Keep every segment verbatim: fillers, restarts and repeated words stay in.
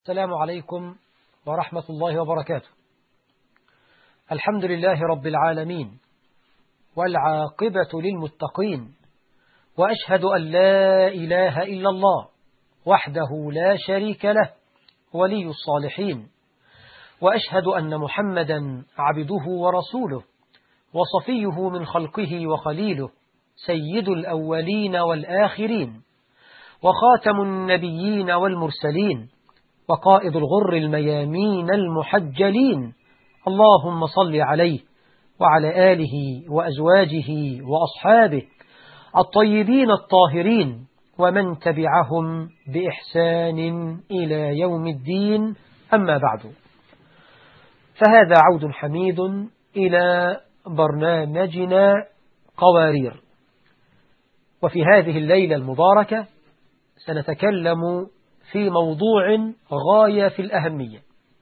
السلام عليكم ورحمة الله وبركاته. الحمد لله رب العالمين، والعاقبة للمتقين، وأشهد أن لا إله إلا الله وحده لا شريك له ولي الصالحين، وأشهد أن محمدا عبده ورسوله وصفيه من خلقه وخليله، سيد الأولين والآخرين، وخاتم النبيين والمرسلين، وقائد الغر الميامين المحجلين. اللهم صل عليه وعلى آله وأزواجه وأصحابه الطيبين الطاهرين، ومن تبعهم بإحسان إلى يوم الدين. أما بعد، فهذا عود حميد إلى برنامجنا قوارير. وفي هذه الليلة المباركة سنتكلم في موضوع غاية في الأهمية،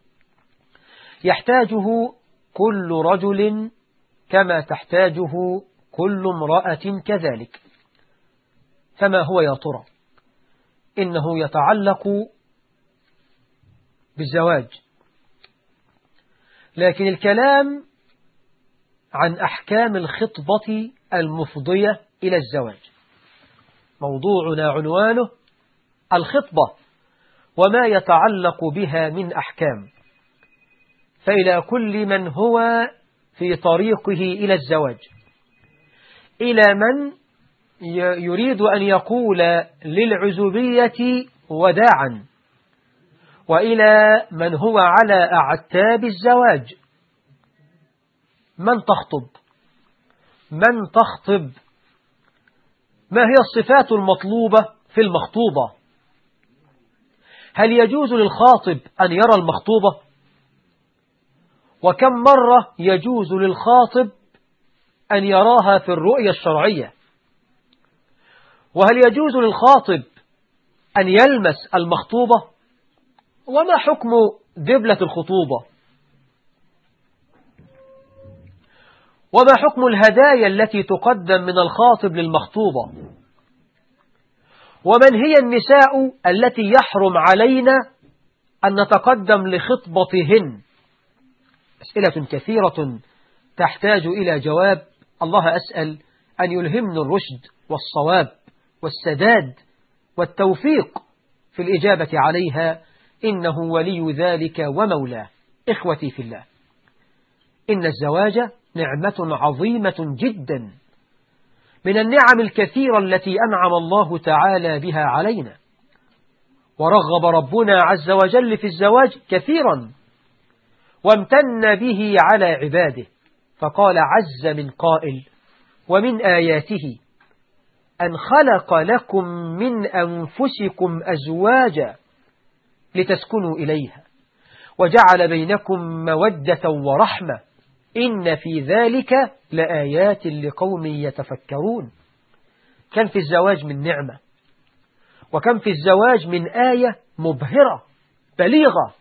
يحتاجه كل رجل كما تحتاجه كل امرأة كذلك. فما هو يا ترى؟ إنه يتعلق بالزواج، لكن الكلام عن أحكام الخطبة المفضية إلى الزواج. موضوعنا عنوانه الخطبة وما يتعلق بها من أحكام. فإلى كل من هو في طريقه إلى الزواج، إلى من يريد أن يقول للعزوبية وداعا، وإلى من هو على أعتاب الزواج. من تخطب؟ من تخطب؟ ما هي الصفات المطلوبة في المخطوبة؟ هل يجوز للخاطب أن يرى المخطوبة؟ وكم مرة يجوز للخاطب أن يراها في الرؤية الشرعية؟ وهل يجوز للخاطب أن يلمس المخطوبة؟ وما حكم دبلة الخطوبة؟ وما حكم الهدايا التي تقدم من الخاطب للمخطوبة؟ ومن هي النساء التي يحرم علينا أن نتقدم لخطبتهن؟ أسئلة كثيرة تحتاج إلى جواب. الله أسأل أن يلهمنا الرشد والصواب والسداد والتوفيق في الإجابة عليها، إنه ولي ذلك ومولاه. إخوتي في الله، إن الزواج نعمة عظيمة جدا من النعم الكثيرة التي أنعم الله تعالى بها علينا، ورغب ربنا عز وجل في الزواج كثيرا، وامتن به على عباده، فقال عز من قائل: ومن آياته أن خلق لكم من أنفسكم أزواجا لتسكنوا إليها وجعل بينكم مودة ورحمة إن في ذلك لآيات لقوم يتفكرون. كم في الزواج من نعمة، وكم في الزواج من آية مبهرة بليغة.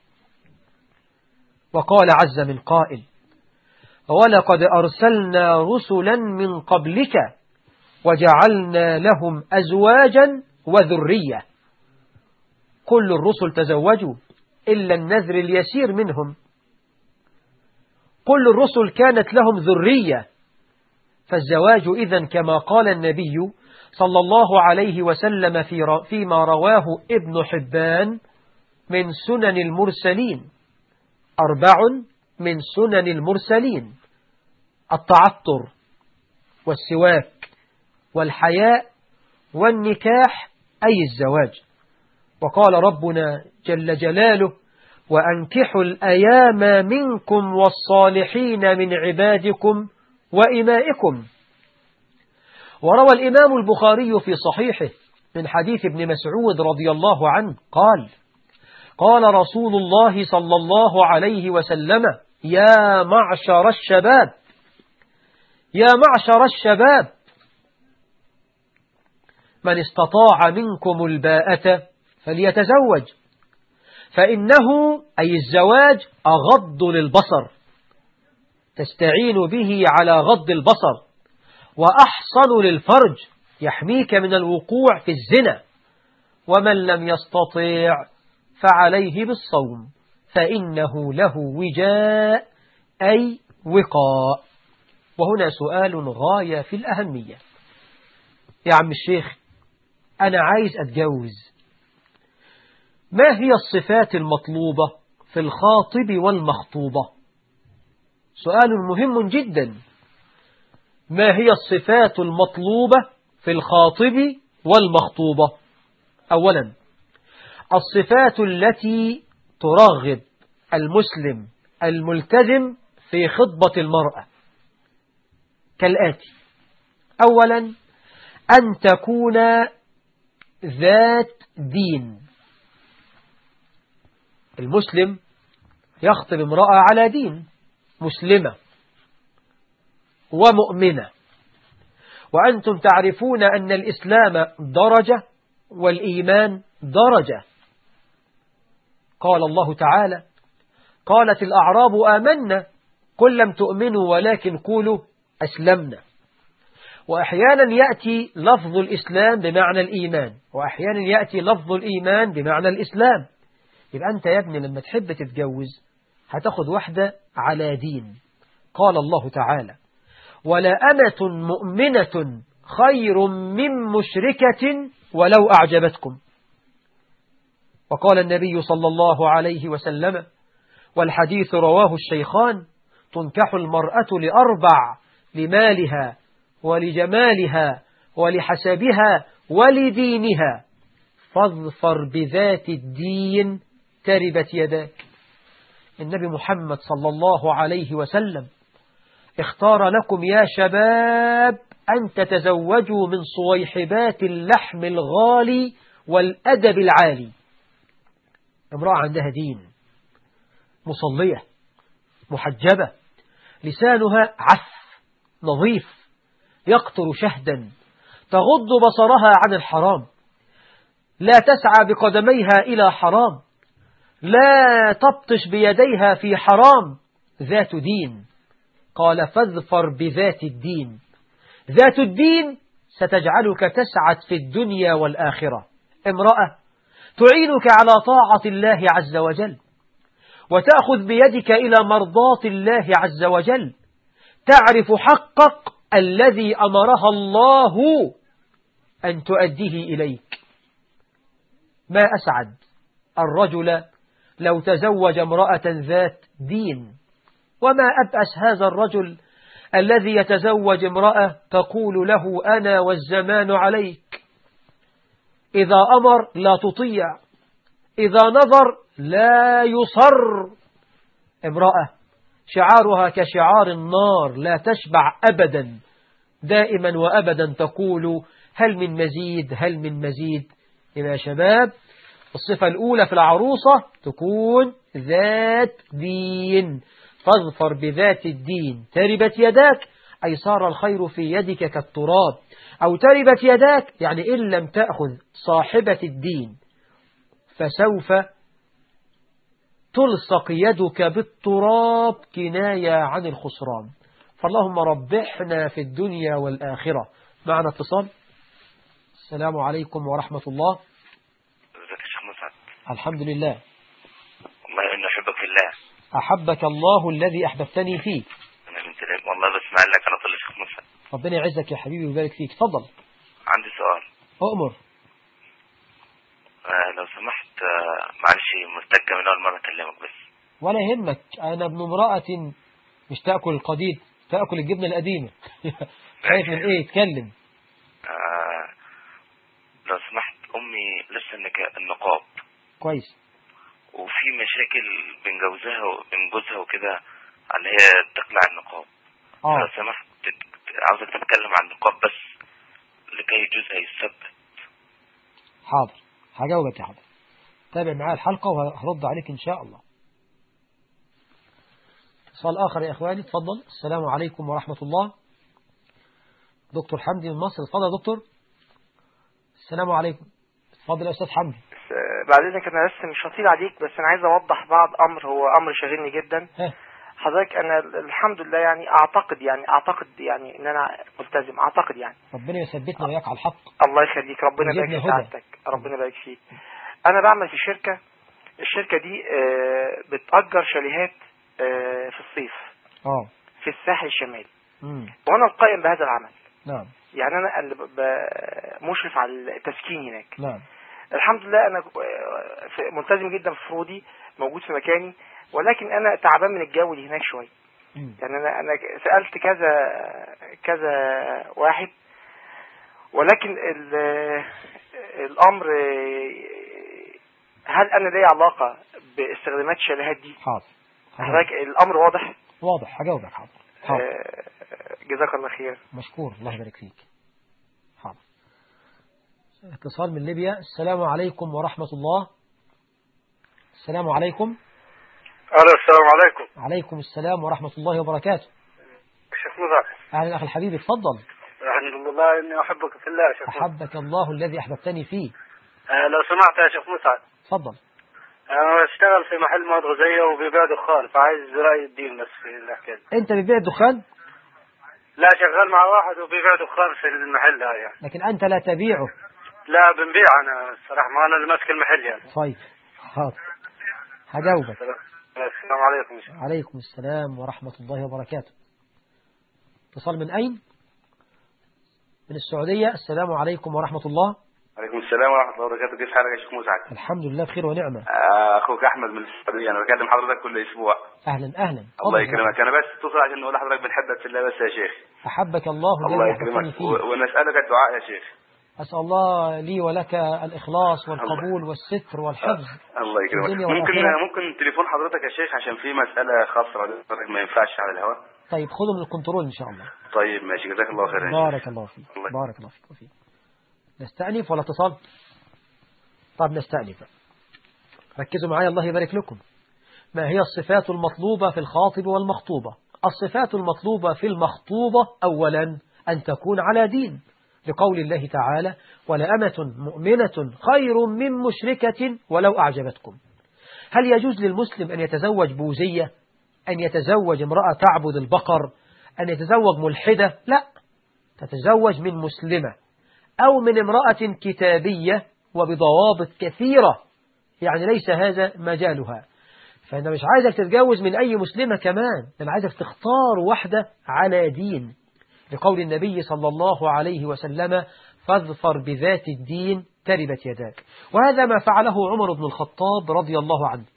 وقال عز من قائل: ولقد أرسلنا رسلا من قبلك وجعلنا لهم أزواجا وذرية. كل الرسل تزوجوا إلا النذر اليسير منهم. كل الرسل كانت لهم ذرية. فالزواج إذن كما قال النبي صلى الله عليه وسلم في فيما رواه ابن حبان من سنن المرسلين: أربع من سنن المرسلين: التعطر والسواك والحياء والنكاح، أي الزواج. وقال ربنا جل جلاله: وأنكحوا الأيام منكم والصالحين من عبادكم وإمائكم. وروى الإمام البخاري في صحيحه من حديث ابن مسعود رضي الله عنه قال: قال رسول الله صلى الله عليه وسلم: يا معشر الشباب يا معشر الشباب من استطاع منكم الباءة فليتزوج، فإنه أي الزواج أغض للبصر، تستعين به على غض البصر، وأحصن للفرج، يحميك من الوقوع في الزنا. ومن لم يستطيع فعليه بالصوم فإنه له وجاء أي وقاء. وهنا سؤال غاية في الأهمية. يا عم الشيخ أنا عايز أتجوز، ما هي الصفات المطلوبة في الخاطب والمخطوبة؟ سؤال مهم جدا. ما هي الصفات المطلوبة في الخاطب والمخطوبة؟ أولا، الصفات التي ترغب المسلم الملتزم في خطبة المرأة كالآتي: أولا، أن تكون ذات دين. المسلم يخطب امرأة على دين، مسلمة ومؤمنة. وأنتم تعرفون أن الإسلام درجة والإيمان درجة. قال الله تعالى: قالت الأعراب آمنا قل لم تؤمنوا ولكن قولوا أسلمنا. وأحيانا يأتي لفظ الإسلام بمعنى الإيمان، وأحيانا يأتي لفظ الإيمان بمعنى الإسلام. يبقى أنت يا ابني لما تحب تتجوز هتاخد واحدة على دين. قال الله تعالى: ولا أمة مؤمنة خير من مشركة ولو أعجبتكم. وقال النبي صلى الله عليه وسلم، والحديث رواه الشيخان: تنكح المرأة لأربع: لمالها ولجمالها ولحسبها ولدينها، فاظفر بذات الدين تربت يداك. النبي محمد صلى الله عليه وسلم اختار لكم يا شباب أن تتزوجوا من صويحبات اللحم الغالي والأدب العالي. امرأة عندها دين، مصلية، محجبة، لسانها عف نظيف يقطر شهدا، تغض بصرها عن الحرام، لا تسعى بقدميها إلى حرام، لا تبطش بيديها في حرام، ذات دين. قال: فاظفر بذات الدين. ذات الدين ستجعلك تسعد في الدنيا والآخرة. امرأة تعينك على طاعة الله عز وجل، وتأخذ بيدك إلى مرضاة الله عز وجل، تعرف حقك الذي أمرها الله أن تؤديه إليك. ما أسعد الرجل لو تزوج امرأة ذات دين، وما أبأس هذا الرجل الذي يتزوج امرأة تقول له: أنا والزمان عليك. إذا أمر لا تطيع، إذا نظر لا يصر. امرأة شعارها كشعار النار، لا تشبع أبدا، دائما وأبدا تقول: هل من مزيد، هل من مزيد. يا شباب، الصفة الأولى في العروسة تكون ذات دين. فاظفر بذات الدين تربت يداك، أي صار الخير في يدك كالتراب. أو تربت يداك يعني إن لم تأخذ صاحبة الدين فسوف تلصق يدك بالتراب، كناية عن الخسران. فاللهم ربحنا في الدنيا والآخرة. معنا اتصال. السلام عليكم ورحمة الله. ازيك يا شيخ مسعد؟ الحمد لله. والله اني احبك في الله. أحبك الله الذي أحببتني فيه. انا بنت العلم والله بسمع لك على طول يا شيخ مسعد. ربنا يعزك يا حبيبي ويبارك فيك. تفضل. عندي سؤال. أؤمر. آه لو سمحت، آه معلش مستجة من اول مرة اكلمك بس. ولا يهمك، أنا ابن امرأة مش تأكل القديد، تأكل الجبنة القديمة. خايف من إيه؟ اتكلم. آه لو سمحت، امي لسه النقاب كويس، وفي مشاكل بين جوزها وبين جوزها وكده، اللي هي تقلع النقاب. اه لو سمحت عاوزك تتكلم عن النقاب بس لكي جوزها يثبت. حاضر، هجاوبك يا حاضر. تابع معايا الحلقة وهرد عليك إن شاء الله. سؤال آخر يا إخواني، تفضل. السلام عليكم ورحمة الله. دكتور حمدي من مصر. تفضل يا دكتور. السلام عليكم. تفضل يا أستاذ حمدي. بعد إذنك أنا بس مش هطيل عليك، بس أنا عايز أوضح بعض أمر، هو أمر شاغلني جدا. ها. حضرتك أنا الحمد لله يعني أعتقد يعني أعتقد يعني إن أنا ملتزم، أعتقد يعني. ربنا يثبتنا وياك على الحق. الله يخليك، ربنا يبارك في سعادتك، ربنا يبارك فيك. أنا بعمل في شركة الشركة دي آه، بتأجر شاليهات آه، في الصيف اه في الساحل الشمالي، امم وانا القائم بهذا العمل. نعم يعني انا اللي ب- ب- مشرف على التسكين هناك. نعم الحمد لله انا آه، في- ملتزم جدا في فروضي، موجود في مكاني، ولكن انا تعبان من الجو اللي هناك شويه. مم. يعني انا انا سالت كذا كذا واحد، ولكن ال- الامر، هل انا لي علاقه باستخدامات الشاليهات دي؟ حاضر حاضر. حضرتك الامر واضح. واضح، هجاوبك. حاضر حاضر. آه، جزاك الله خير. مشكور، الله يبارك فيك. حاضر. اتصال من ليبيا. السلام عليكم ورحمة الله. السلام عليكم. الو السلام عليكم. عليكم السلام ورحمة الله وبركاته. شيخ مزاح. أهلا أخي الحبيب، اتفضل. الحمد لله اني احبك في الله يا شيخ. أحبك الله الذي أحببتني فيه. آه لو سمحت يا شيخ مسعد، اتفضل. انا اشتغل في محل مواد غذائيه وبيبيع دخان، فعايز راي الدين بس في الحكايه دي. أنت بتبيع الدخان؟ لا شغال مع واحد وبيبيع دخان في المحل هاي يعني. لكن أنت لا تبيعه. لا بنبيع انا الصراحه، ما انا اللي ماسك المحل يعني. طيب حاضر، هجاوبك. السلام عليكم يا شيخ. عليكم السلام ورحمة الله وبركاته. اتصال من أين؟ من السعودية. السلام عليكم ورحمة الله. عليكم السلام ورحمة الله وبركاته. كيف حالك يا شيخ مسعد؟ الحمد لله بخير ونعمة. آه، أخوك أحمد من السعودية، أنا بكلم حضرتك كل أسبوع. أهلا أهلا. الله يكرمك. أنا بس اتصل عشان أقول لحضرتك بنحبك في الله بس يا شيخ. أحبك الله الله الذي أحببتني يكرمك فيه. و- ونسألك الدعاء يا شيخ. أسأل الله لي ولك الإخلاص والقبول والستر والحفظ. الله يكرمك. الدنيا ممكن والآخرة. ممكن تليفون حضرتك يا شيخ عشان في مسألة خاصة حضرتك ما ينفعش على الهواء. طيب خذوا من الكنترول إن شاء الله. طيب ماشي، جزاك الله خير. بارك الله فيك. الله. بارك الله فيك وفيك. نستأنف ولا اتصال؟ طب نستأنف. ركزوا معايا الله يبارك لكم. ما هي الصفات المطلوبة في الخاطب والمخطوبة؟ الصفات المطلوبة في المخطوبة أولا أن تكون على دين، لقول الله تعالى: ولأمة مؤمنة خير من مشركة ولو أعجبتكم. هل يجوز للمسلم أن يتزوج بوزية، أن يتزوج امرأة تعبد البقر، أن يتزوج ملحدة؟ لا، تتزوج من مسلمة أو من امرأة كتابية وبضوابط كثيرة، يعني ليس هذا مجالها. فأنا مش عايزك تتجوز من أي مسلمة كمان، أنا عايزك تختار واحدة على دين، لقول النبي صلى الله عليه وسلم: فاظفر بذات الدين تربت يداك. وهذا ما فعله عمر بن الخطاب رضي الله عنه.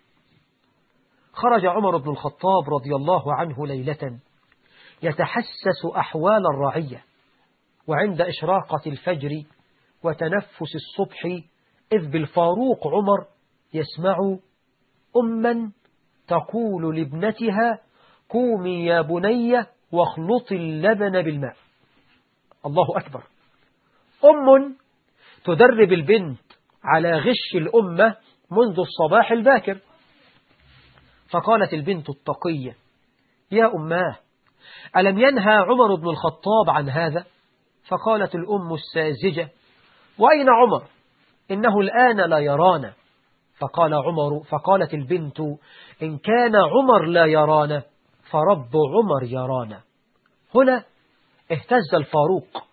خرج عمر بن الخطاب رضي الله عنه ليلة يتحسس أحوال الرعية، وعند إشراقة الفجر وتنفس الصبح إذ بالفاروق عمر يسمع أما تقول لابنتها: قومي يا بني واخلطي اللبن بالماء. الله أكبر. أم تدرب البنت على غش الأمة منذ الصباح الباكر. فقالت البنت التقية: يا أماه، ألم ينهى عمر بن الخطاب عن هذا؟ فقالت الأم الساذجة: وأين عمر؟ إنه الآن لا يرانا. فقال عمر فقالت البنت: إن كان عمر لا يرانا فرب عمر يرانا. هنا اهتز الفاروق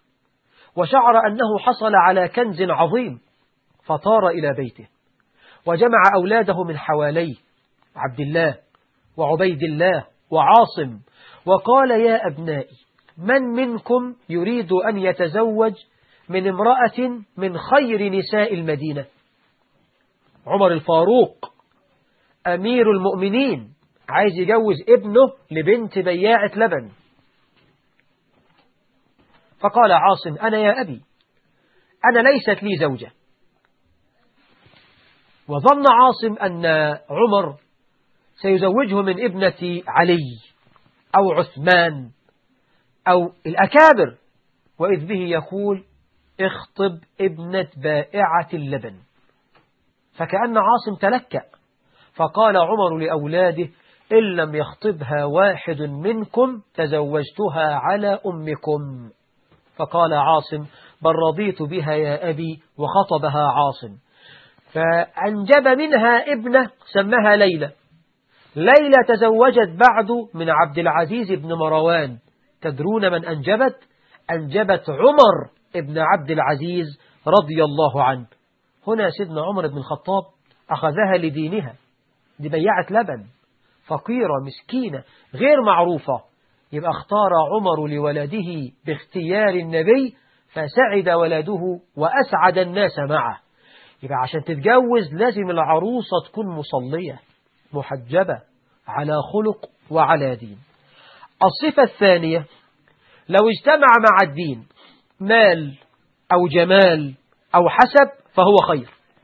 وشعر أنه حصل على كنز عظيم، فطار إلى بيته وجمع أولاده من حواليه، عبد الله وعبيد الله وعاصم، وقال: يا أبنائي، من منكم يريد أن يتزوج من امرأة من خير نساء المدينة؟ عمر الفاروق أمير المؤمنين عايز يجوز ابنه لبنت بياعة لبن. فقال عاصم: أنا يا أبي، أنا ليست لي زوجة. وظن عاصم أن عمر سيزوجه من ابنة علي أو عثمان أو الأكابر، وإذ به يقول: اخطب ابنة بائعة اللبن. فكأن عاصم تلكأ، فقال عمر لأولاده: إن لم يخطبها واحد منكم تزوجتها على أمكم. فقال عاصم: بل رضيت بها يا أبي، وخطبها عاصم. فأنجب منها ابنة سمها ليلى. ليلى تزوجت بعد من عبد العزيز بن مروان. تدرون من أنجبت؟ أنجبت عمر ابن عبد العزيز رضي الله عنه. هنا سيدنا عمر بن الخطاب أخذها لدينها، دي بيعة لبن، فقيرة مسكينة غير معروفة، يبقى اختار عمر لولده باختيار النبي فسعد ولده وأسعد الناس معه. يبقى عشان تتجوز لازم العروسة تكون مصلية محجبة على خلق وعلى دين. الصفة الثانية لو اجتمع مع الدين مال أو جمال أو حسب فهو خير.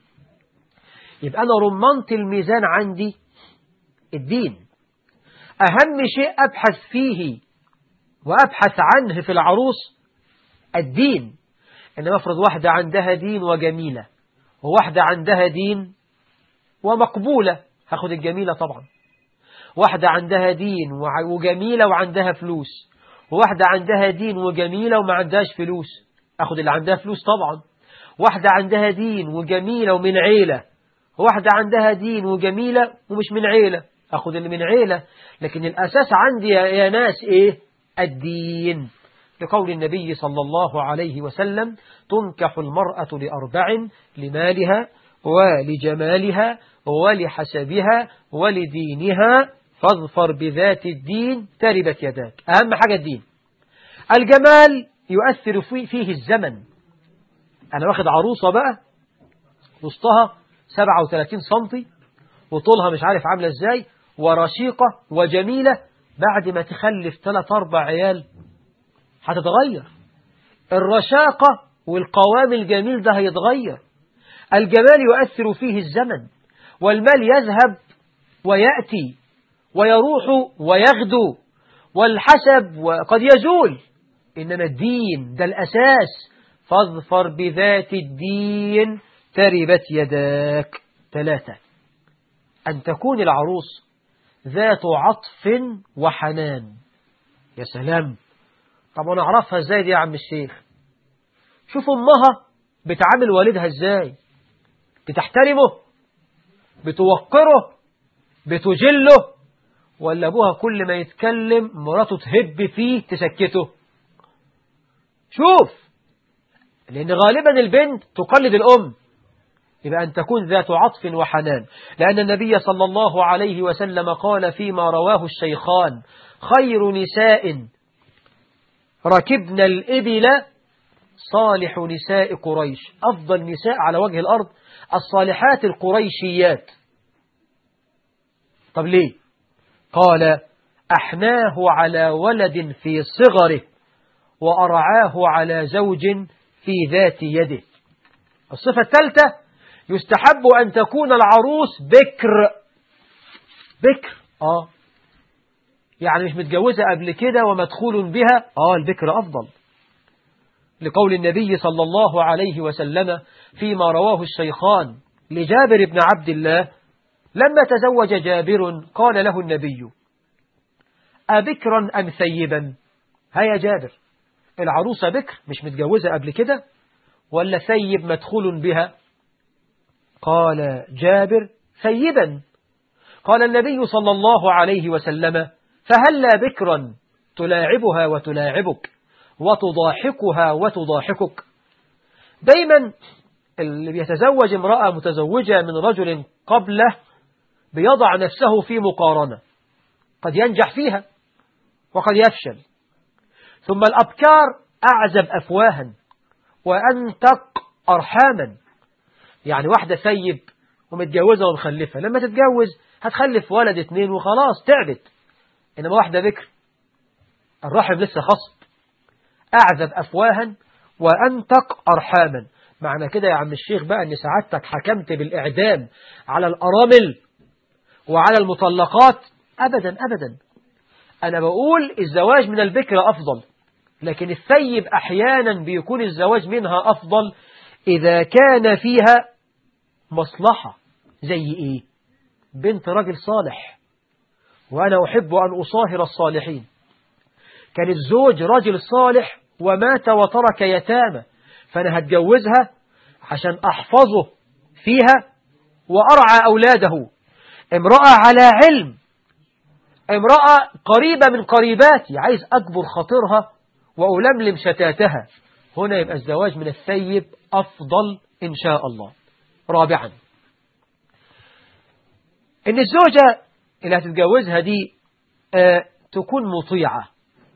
يبقى أنا رمانة الميزان عندي الدين، أهم شيء أبحث فيه وأبحث عنه في العروس الدين. إنما أفرض واحدة عندها دين وجميلة وواحدة عندها دين ومقبولة، هاخد الجميلة طبعا. واحدة عندها دين وجميلة وعندها فلوس، وواحدة عندها دين وجميلة وما عندهاش فلوس، أخد اللي عندها فلوس طبعا. واحدة عندها دين وجميلة ومن عيلة، وواحدة عندها دين وجميلة ومش من عيلة، أخد اللي من عيلة. لكن الأساس عندي يا ناس إيه؟ الدين. لقول النبي صلى الله عليه وسلم تنكح المرأة لأربع: لمالها ولجمالها ولحسبها ولدينها فاظفر بذات الدين تربت يداك. أهم حاجة الدين. الجمال يؤثر فيه, فيه الزمن. أنا واخد عروسة بقى وسطها سبعة وثلاثين سنتي وطولها مش عارف عاملة ازاي ورشيقة وجميلة، بعد ما تخلف ثلاث أربع عيال هتتغير. الرشاقة والقوام الجميل ده هيتغير. الجمال يؤثر فيه الزمن، والمال يذهب ويأتي ويروح ويغدو، والحسب قد يزول، إنما الدين ده الأساس. فاظفر بذات الدين تربت يداك. ثلاثة: أن تكون العروس ذات عطف وحنان. يا سلام، طب وانا اعرفها ازاي دي يا عم الشيخ؟ شوف امها بتعامل والدها ازاي، بتحترمه، بتوقره، بتجله، ولا ابوها كل ما يتكلم مراته تهب فيه تسكته؟ شوف، لان غالبا البنت تقلد الام. يبقى أن تكون ذات عطف وحنان، لأن النبي صلى الله عليه وسلم قال فيما رواه الشيخان: خير نساء ركبن الإبل صالح نساء قريش. أفضل نساء على وجه الأرض الصالحات القريشيات. طب ليه؟ قال: أحناه على ولد في صغره وأرعاه على زوج في ذات يده. الصفة الثالثة: يستحب أن تكون العروس بكر. بكر آه يعني مش متجوزة قبل كده ومدخول بها، آه البكر أفضل، لقول النبي صلى الله عليه وسلم فيما رواه الشيخان لجابر بن عبد الله: لما تزوج جابر قال له النبي: أبكرا أم ثيبا؟ هيا جابر، العروسة بكر مش متجوزة قبل كده ولا ثيب مدخول بها؟ قال جابر: ثيبا. قال النبي صلى الله عليه وسلم: فهلا بكرا تلاعبها وتلاعبك وتضاحكها وتضاحكك. دايما اللي بيتزوج امرأة متزوجة من رجل قبله بيضع نفسه في مقارنة، قد ينجح فيها وقد يفشل. ثم الأبكار أعزب أفواها وأنتق أرحاما. يعني واحدة ثيب ومتجوزة ومخلفة، لما تتجوز هتخلف ولد اتنين وخلاص تعبت. إنما واحدة بكر الرحم لسه خصب، أعذب أفواها وأنتق أرحاما. معنى كده يا عم الشيخ بقى أن سعادتك حكمت بالإعدام على الأرامل وعلى المطلقات؟ أبدا أبدا. أنا بقول الزواج من البكر أفضل، لكن الثيب أحيانا بيكون الزواج منها أفضل إذا كان فيها مصلحة. زي إيه؟ بنت رجل صالح، وأنا أحب أن أصاهر الصالحين. كان الزوج رجل صالح ومات وترك يتامى، فأنا هتجوزها عشان أحفظه فيها وأرعى أولاده. امرأة على علم، امرأة قريبة من قريباتي، عايز أكبر خاطرها وألملم شتاتها. هنا يبقى الزواج من الثيب أفضل إن شاء الله. رابعا: إن الزوجة اللي هتتجوزها دي آه تكون مطيعة.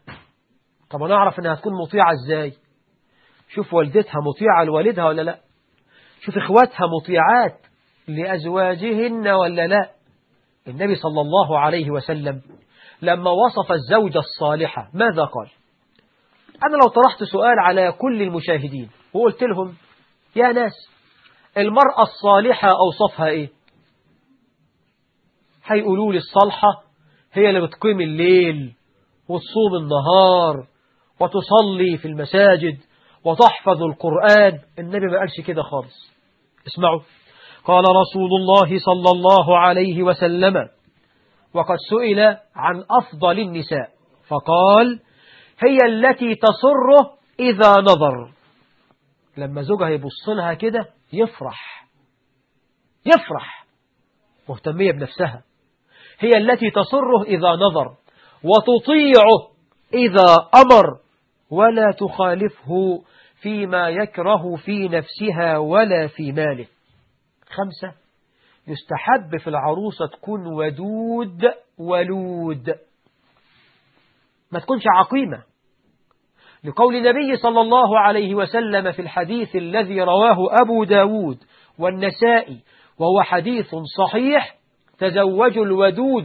طب أنا أعرف إنها تكون مطيعة إزاي؟ شوف والدتها مطيعة لوالدها ولا لا؟ شوف إخواتها مطيعات لأزواجهن ولا لا؟ النبي صلى الله عليه وسلم لما وصف الزوجة الصالحة ماذا قال؟ أنا لو طرحت سؤال على كل المشاهدين وقلت لهم يا ناس المرأة الصالحة أوصفها إيه؟ هيقولوا لي الصالحة هي اللي بتقيم الليل وتصوم النهار وتصلي في المساجد وتحفظ القرآن. النبي ما قالش كده خالص. اسمعوا، قال رسول الله صلى الله عليه وسلم وقد سئل عن أفضل النساء فقال هي التي تسره إذا نظر. لما زوجها يبص لها كده يفرح يفرح مهتمية بنفسها. هي التي تسره إذا نظر وتطيعه إذا أمر ولا تخالفه فيما يكره في نفسها ولا في ماله. خمسة، يستحب في العروسة تكون ودود ولود، ما تكونش عقيمة، لقول النبي صلى الله عليه وسلم في الحديث الذي رواه أبو داود والنسائي وهو حديث صحيح: تزوجوا الودود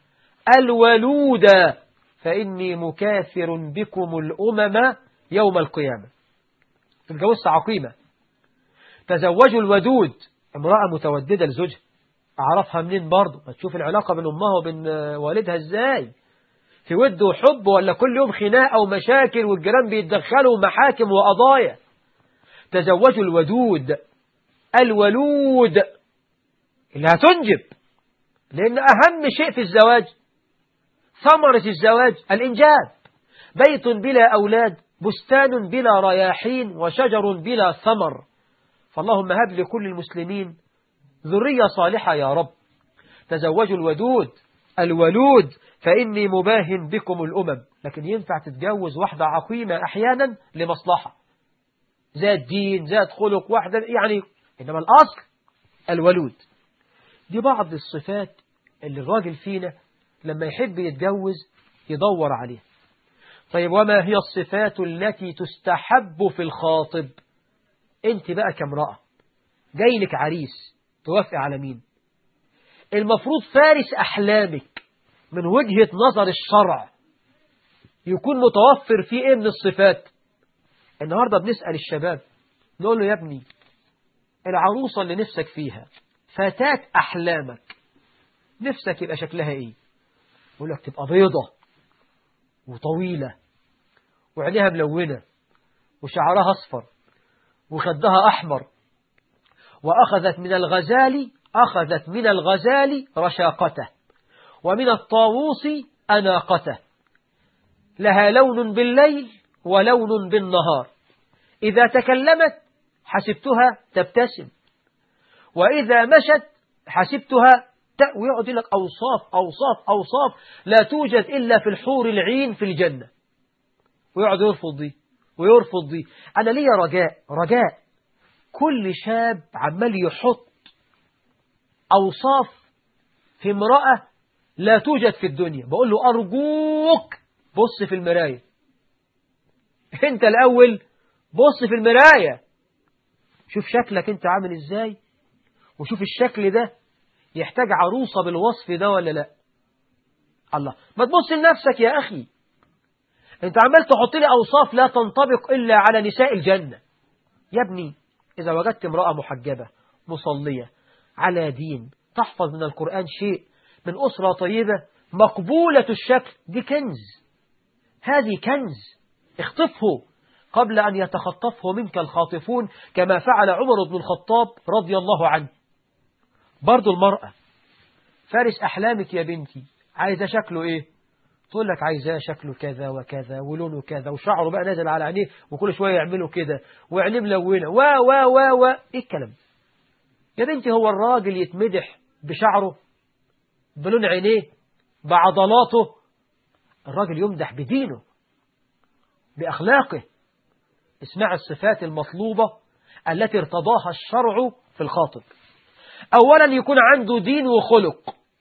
الولود فإني مكاثر بكم الأمم يوم القيامة. تتجوزها عقيمة. تزوجوا الودود، امرأة متوددة لزوجها. أعرفها منين برضو؟ ما تشوف العلاقة بين أمها وبين والدها إزاي، في ود وحب ولا كل يوم خناقة ومشاكل والجيران بيتدخلوا محاكم وقضايا. تزوجوا الودود الولود اللي هتنجب، لأن أهم شيء في الزواج ثمرة الزواج الإنجاب. بيت بلا أولاد بستان بلا رياحين وشجر بلا ثمر. فاللهم هب لكل المسلمين ذرية صالحة يا رب. تزوجوا الودود الولود فإني مباهن بكم الأمم. لكن ينفع تتجوز واحدة عقيمة أحيانا لمصلحة، ذات دين ذات خلق واحدة يعني، إنما الأصل الولود. دي بعض الصفات اللي الراجل فينا لما يحب يتجوز يدور عليها. طيب وما هي الصفات التي تستحب في الخاطب؟ انت بقى كامرأة جاي لك عريس، توافق على مين؟ المفروض فارس أحلامك من وجهة نظر الشرع يكون متوفر فيه ايه من الصفات؟ النهاردة بنسأل الشباب نقول له يا ابني العروسة اللي نفسك فيها فتاة أحلامك نفسك يبقى شكلها ايه؟ يقول لك تبقى بيضة وطويلة وعينيها ملونة وشعرها أصفر وخدها أحمر وأخذت من الغزال أخذت من الغزال رشاقته ومن الطاووس أناقته، لها لون بالليل ولون بالنهار، إذا تكلمت حسبتها تبتسم وإذا مشت حسبتها ت... ويقعد لك أوصاف أوصاف أوصاف لا توجد إلا في الحور العين في الجنة، ويقعد يرفض دي ويرفض دي. أنا لي رجاء رجاء كل شاب عمال يحط أوصاف في امرأة لا توجد في الدنيا، بقول له أرجوك بص في المراية. أنت الأول بص في المراية، شوف شكلك أنت عامل إزاي، وشوف الشكل ده يحتاج عروسة بالوصف ده ولا لا. الله، ما تبص لنفسك يا أخي، أنت عمال تحط لي أوصاف لا تنطبق إلا على نساء الجنة. يا ابني إذا وجدت امرأة محجبة مصلية على دين تحفظ من القرآن شيء من أسرة طيبة مقبولة الشكل، دي كنز، هذه كنز، اخطفه قبل أن يتخطفه منك الخاطفون كما فعل عمر بن الخطاب رضي الله عنه. برضو المرأة فارس أحلامك يا بنتي عايزة شكله إيه؟ تقول لك عايزاه شكله كذا وكذا ولونه كذا وشعره بقى نازل على عينيه وكل شوية يعمله كده وعينيه ملونة و و و و إيه الكلام يا بنتي؟ هو الراجل يتمدح بشعره بلون عينيه بعضلاته؟ الراجل يمدح بدينه بأخلاقه. اسمع الصفات المطلوبة التي ارتضاها الشرع في الخاطب. أولا يكون عنده دين وخلق،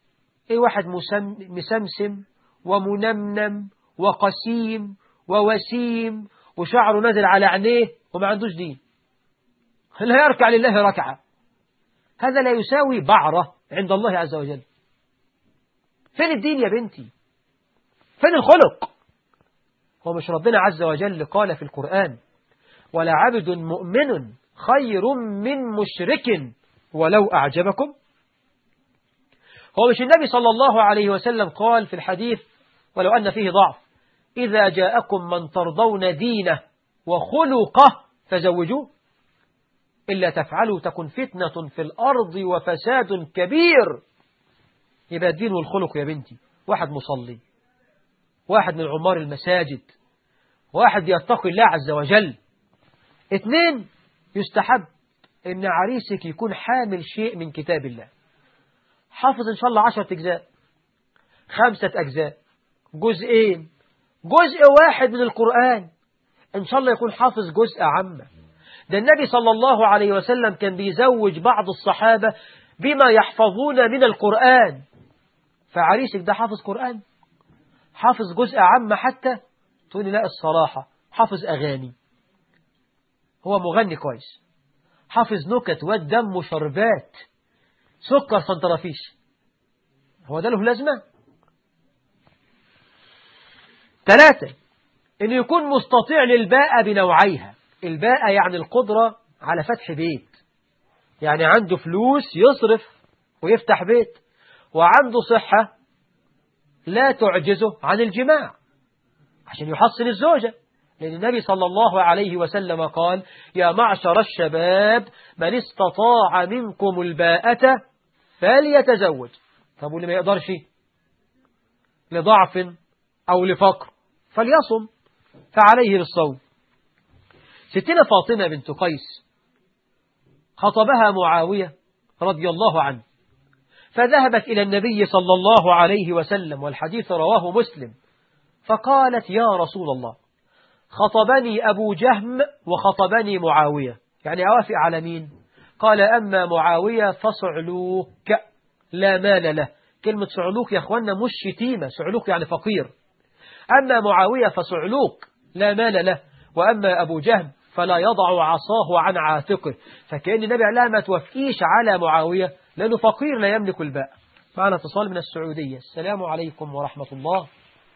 إيه واحد مسم مسمسم ومنمنم وقسيم ووسيم وشعره نازل على عينيه وما عندوش دين، لا يركع لله ركعة، هذا لا يساوي بعرة عند الله عز وجل. فين الدين يا بنتي؟ فين الخلق؟ هو مش ربنا عز وجل قال في القرآن ولعبد مؤمن خير من مشرك ولو أعجبكم؟ هو مش النبي صلى الله عليه وسلم قال في الحديث ولو أن فيه ضعف إذا جاءكم من ترضون دينه وخلقه فزوجوه إلا تفعلوا تكن فتنة في الأرض وفساد كبير. يبقى الدين والخلق يا بنتي، واحد مصلي، واحد من عمار المساجد، واحد يتقي الله عز وجل. اثنين، يستحب ان عريسك يكون حامل شيء من كتاب الله، حافظ ان شاء الله عشرة اجزاء، خمسة اجزاء، جزئين، جزء واحد من القرآن، ان شاء الله يكون حافظ جزء عامة. ده النبي صلى الله عليه وسلم كان بيزوج بعض الصحابة بما يحفظون من القرآن. فعريسك ده حافظ قرآن، حافظ جزء عامة، حتى تقولي لا الصراحة حافظ أغاني، هو مغني كويس، حافظ نكت والدم شربات سكر سنترافيش، هو ده له لازمة؟ ثلاثة، إنه يكون مستطيع للباءة بنوعيها. الباءة يعني القدرة على فتح بيت، يعني عنده فلوس يصرف ويفتح بيت، وعنده صحة لا تعجزه عن الجماع عشان يحصن الزوجة، لأن النبي صلى الله عليه وسلم قال يا معشر الشباب من استطاع منكم الباءة فليتزوج. طب واللي ما يقدرش لضعف أو لفقر فليصم فعليه بالصوم. ستنا فاطمة بنت قيس خطبها معاوية رضي الله عنه، فذهبت إلى النبي صلى الله عليه وسلم والحديث رواه مسلم، فقالت يا رسول الله خطبني أبو جهم وخطبني معاوية، يعني أوافق على مين؟ قال أما معاوية فصعلوك لا مال له. كلمة صعلوك يا أخوانا مش شتيمة، صعلوك يعني فقير. أما معاوية فصعلوك لا مال له، وأما أبو جهم فلا يضع عصاه عن عاتقه. فكأن النبي قال لها ما توافقيش على معاوية لأنه فقير لا يملك الباء. معنا اتصال من السعودية. السلام عليكم ورحمة الله.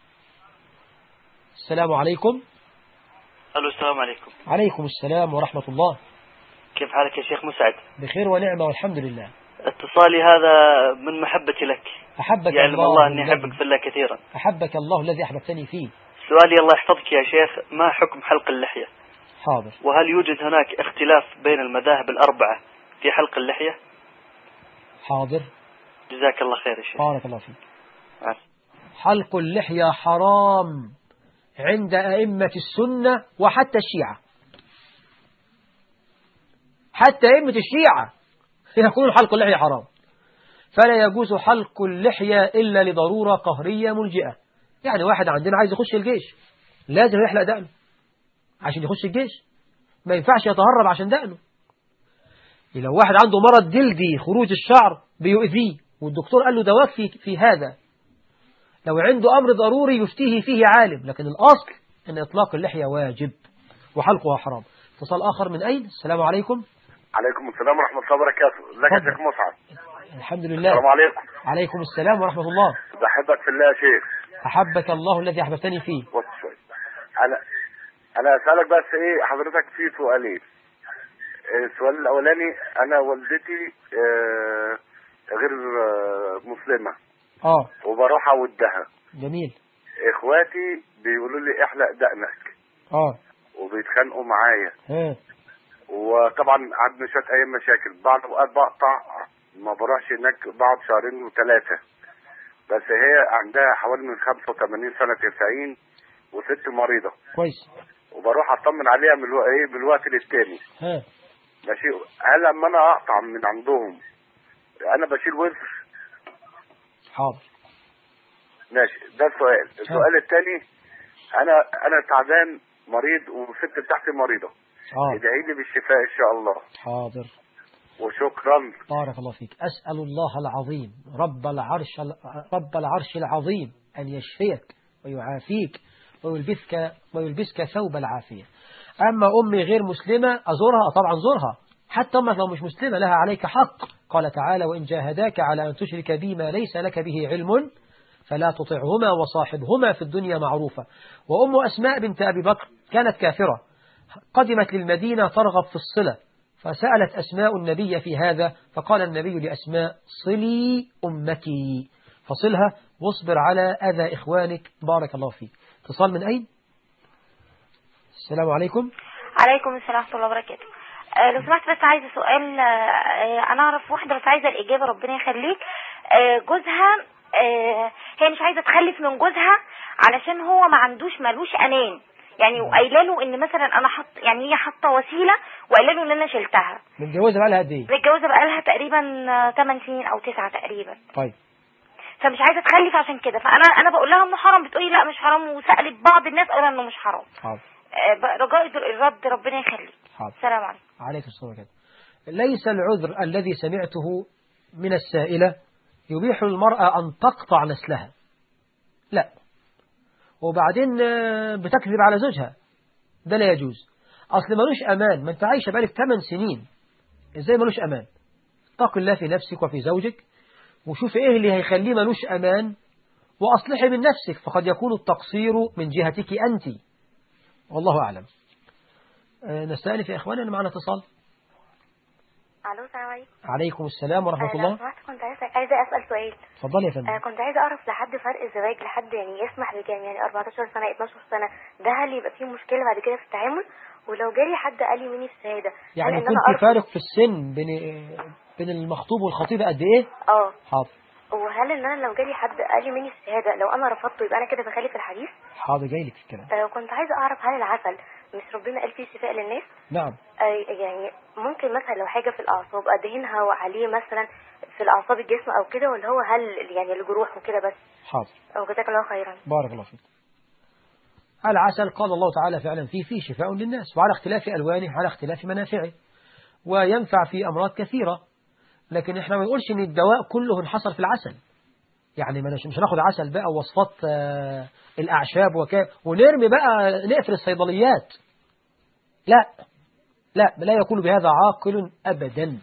السلام عليكم. ألو السلام عليكم. عليكم السلام ورحمة الله. كيف حالك يا شيخ مسعد؟ بخير ونعمة والحمد لله. اتصالي هذا من محبتي لك، أحبك يعلم الله, الله أني أحبك في الله كثيرا. أحبك الله الذي أحببتني فيه. سؤالي الله يحفظك يا شيخ، ما حكم حلق اللحية؟ حاضر. وهل يوجد هناك اختلاف بين المذاهب الأربعة في حلق اللحية؟ حاضر. جزاك الله خير يا شيخ. بارك الله فيك. عس. حلق اللحية حرام عند أئمة السنة وحتى الشيعة، حتى أئمة الشيعة يقولون حلق اللحية حرام. فلا يجوز حلق اللحية إلا لضرورة قهرية ملجئة. يعني واحد عندنا عايز يخش الجيش لازم يحلق دقنه عشان يخش الجيش، ما ينفعش يتهرب عشان دقنه. لو واحد عنده مرض جلدي خروج الشعر بيؤذيه والدكتور قال له دواء في, في هذا، لو عنده أمر ضروري يفتيه فيه عالم، لكن الأصل أن إطلاق اللحية واجب وحلقها حرام. اتصال آخر من أين؟ السلام عليكم. عليكم السلام ورحمة الله وبركاته. ازيك يا شيخ مسعد؟ الحمد لله. السلام عليكم. عليكم السلام ورحمة الله. بحبك في الله يا شيخ. أحبك الله الذي أحببتني فيه. بص شوي، أنا أنا أسألك بس إيه حضرتك في سؤالين. السؤال الأولاني أنا والدتي آه غير آه مسلمة آه وبروح أودها. جميل. إخواتي بيقولوا لي احلق دقنك. آه وبيتخانقوا معايا. ها. وطبعا قعدنا شوية أيام مشاكل، بعد أوقات بقطع ما بروحش هناك، بقعد شهرين وثلاثة. بس هي عندها حوالي من خمسة وثمانين سنة تسعين وست مريضة. كويس. وبروح أطمن عليها من الو... إيه من الوقت للتاني. ها. ماشي. هل لما أنا أقطع من عندهم أنا بشيل وزر؟ حاضر. ماشي. ده السؤال. السؤال الثاني، أنا أنا تعبان مريض والست بتاعتي مريضة. آه. ادعي لي بالشفاء إن شاء الله. حاضر. وشكرا. بارك الله فيك. أسأل الله العظيم رب العرش رب العرش العظيم أن يشفيك ويعافيك ويلبسك ويلبسك ثوب العافية. أما أمي غير مسلمة أزورها؟ طبعا زورها، حتى أمك لو مش مسلمة لها عليك حق. قال تعالى: وإن جاهداك على أن تشرك بي ما ليس لك به علم فلا تطعهما وصاحبهما في الدنيا معروفة. وأم أسماء بنت أبي بكر كانت كافرة، قدمت للمدينة ترغب في الصلة، فسألت أسماء النبي في هذا، فقال النبي لأسماء: صلي أمك، فصلها واصبر على أذى إخوانك. بارك الله فيك. اتصال من أين؟ السلام عليكم. عليكم السلام ورحمة الله وبركاته. أه لو سمحت بس عايزة سؤال. أه أنا أعرف واحدة بس عايزة الإجابة، ربنا يخليك. أه جوزها أه هي مش عايزة تخلف من جوزها علشان هو ما عندوش مالوش أمان، يعني وقايله له ان مثلا انا حط يعني هي حاطه وسيله وقايله له ان انا شلتها. متجوزه بقى لها قد ايه؟ متجوزه بقى لها تقريبا ثمانية سنين او تسعة تقريبا. طيب. فمش عايزه تخلف عشان كده، فانا انا بقول لها انه حرام، بتقولي لا مش حرام، وسالت بعض الناس قالوا انه مش حرام. حاضر. آه رجاء الرد، ربنا يخليك. حاضر. السلام عليكم. عليكم السلام كده. ليس العذر الذي سمعته من السائله يبيح للمرأة أن تقطع نسلها، لا، وبعدين بتكذب على زوجها، ده لا يجوز. أصل ملوش أمان، ما أنت عايشة بقالك ثمان سنين، إزاي ملوش أمان؟ اتق الله في نفسك وفي زوجك، وشوف إيه اللي هيخليه ملوش أمان، وأصلحي من نفسك، فقد يكون التقصير من جهتك أنت، والله أعلم. أه نستأنف يا إخواني، أنا معنا اتصال. الو السلام عليكم. عليكم السلام ورحمة الله. لو سمحت كنت عايزه عايزه اسال سؤال. اتفضلي يا فندم. آه كنت عايزه اعرف لحد فرق الزواج لحد يعني يسمح بكام، يعني أربعتاشر سنه اتناشر سنه، ده هل يبقى فيه مشكله بعد كده في التعامل؟ ولو جالي حد قال لي مني الشهاده يعني كنت فارق في السن بين بين المخطوب والخطيبه قد ايه؟ اه حاضر. وهل ان انا لو جالي حد قال لي مني الشهاده لو انا رفضته يبقى انا كده بخالف الحديث؟ حاضر، جاي لك في الكلام. آه كنت عايزه اعرف هل العسل مش ربنا قال فيه شفاء للناس؟ نعم. آه يعني ممكن مثلا لو حاجه في الاعصاب ادهنها عليه مثلا في الاعصاب الجسم او كده، ولا هو هل يعني الجروح وكده بس؟ حاضر. او جزاك الله خيرا. بارك الله فيك. العسل قال الله تعالى فعلا فيه فيه شفاء للناس، وعلى اختلاف ألوانه على اختلاف منافعه، وينفع في أمراض كثيرة، لكن احنا ما نقولش ان الدواء كله انحصر في العسل، يعني مش هناخد عسل بقى ووصفات الأعشاب وكا ونرمي بقى نقفل الصيدليات، لا لا لا يكون بهذا عاقل أبدا.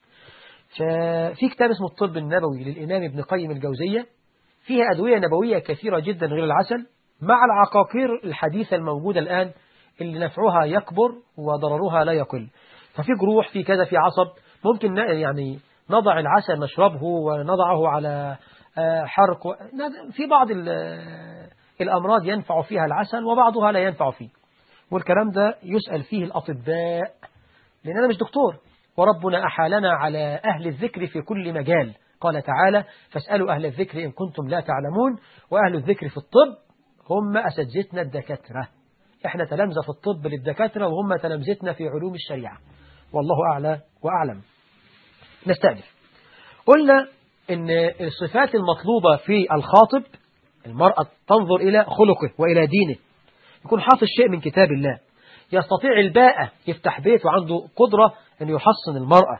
ففي كتاب اسمه الطب النبوي للإمام ابن قيم الجوزية، فيها أدوية نبوية كثيرة جدا غير العسل، مع العقاقير الحديثة الموجودة الآن اللي نفعها يكبر وضررها لا يقل. ففي جروح، في كذا، في عصب، ممكن يعني نضع العسل نشربه ونضعه على حرق، في بعض الأمراض ينفع فيها العسل وبعضها لا ينفع فيه، والكلام ده يسأل فيه الأطباء، لأن أنا مش دكتور، وربنا أحالنا على أهل الذكر في كل مجال. قال تعالى: فاسألوا أهل الذكر إن كنتم لا تعلمون. وأهل الذكر في الطب هم أساتذتنا الدكاترة، إحنا تلامذة في الطب للدكاترة وهم تلامذتنا في علوم الشريعة، والله أعلى وأعلم. نستأنف. قلنا إن الصفات المطلوبة في الخاطب، المرأة تنظر إلى خلقه وإلى دينه، يكون حافظ شيء من كتاب الله، يستطيع الباءة، يفتح بيت وعنده قدرة أن يحصن المرأة.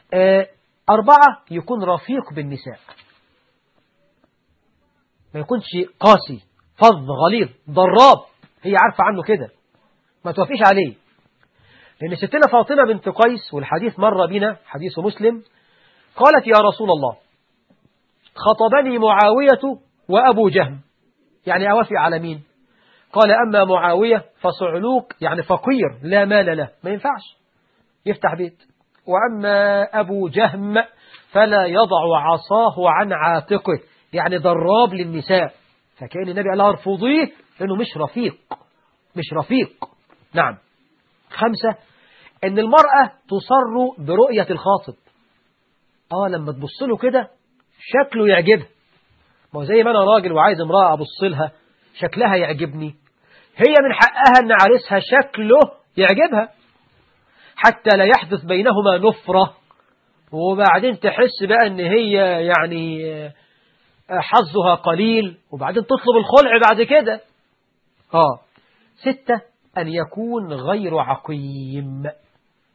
أربعة، يكون رفيق بالنساء، ما يكونش قاسي فظ غليظ ضراب، هي عارفة عنه كده، ما توافقش عليه. لأن ستنا فاطمة بنت قيس، والحديث مر بنا حديث مسلم، قالت: يا رسول الله، خطبني معاوية وأبو جهم، يعني أوافق على مين؟ قال: أما معاوية فصعلوك، يعني فقير لا مال له، ما ينفعش يفتح بيت، وأما أبو جهم فلا يضع عصاه عن عاتقه، يعني ضراب للنساء. فكأن النبي قال ارفضيه لأنه مش رفيق، مش رفيق. نعم. خمسة، أن المرأة تصر برؤية الخاطب، آه لما تبص له كده شكله يعجبها، ما زي ما أنا راجل وعايز امرأة أبص لها شكلها يعجبني، هي من حقها أن عريسها شكله يعجبها، حتى لا يحدث بينهما نفرة، وبعدين تحس بقى أن هي يعني حظها قليل، وبعدين تطلب الخلع بعد كده. آه ستة، أن يكون غير عقيم،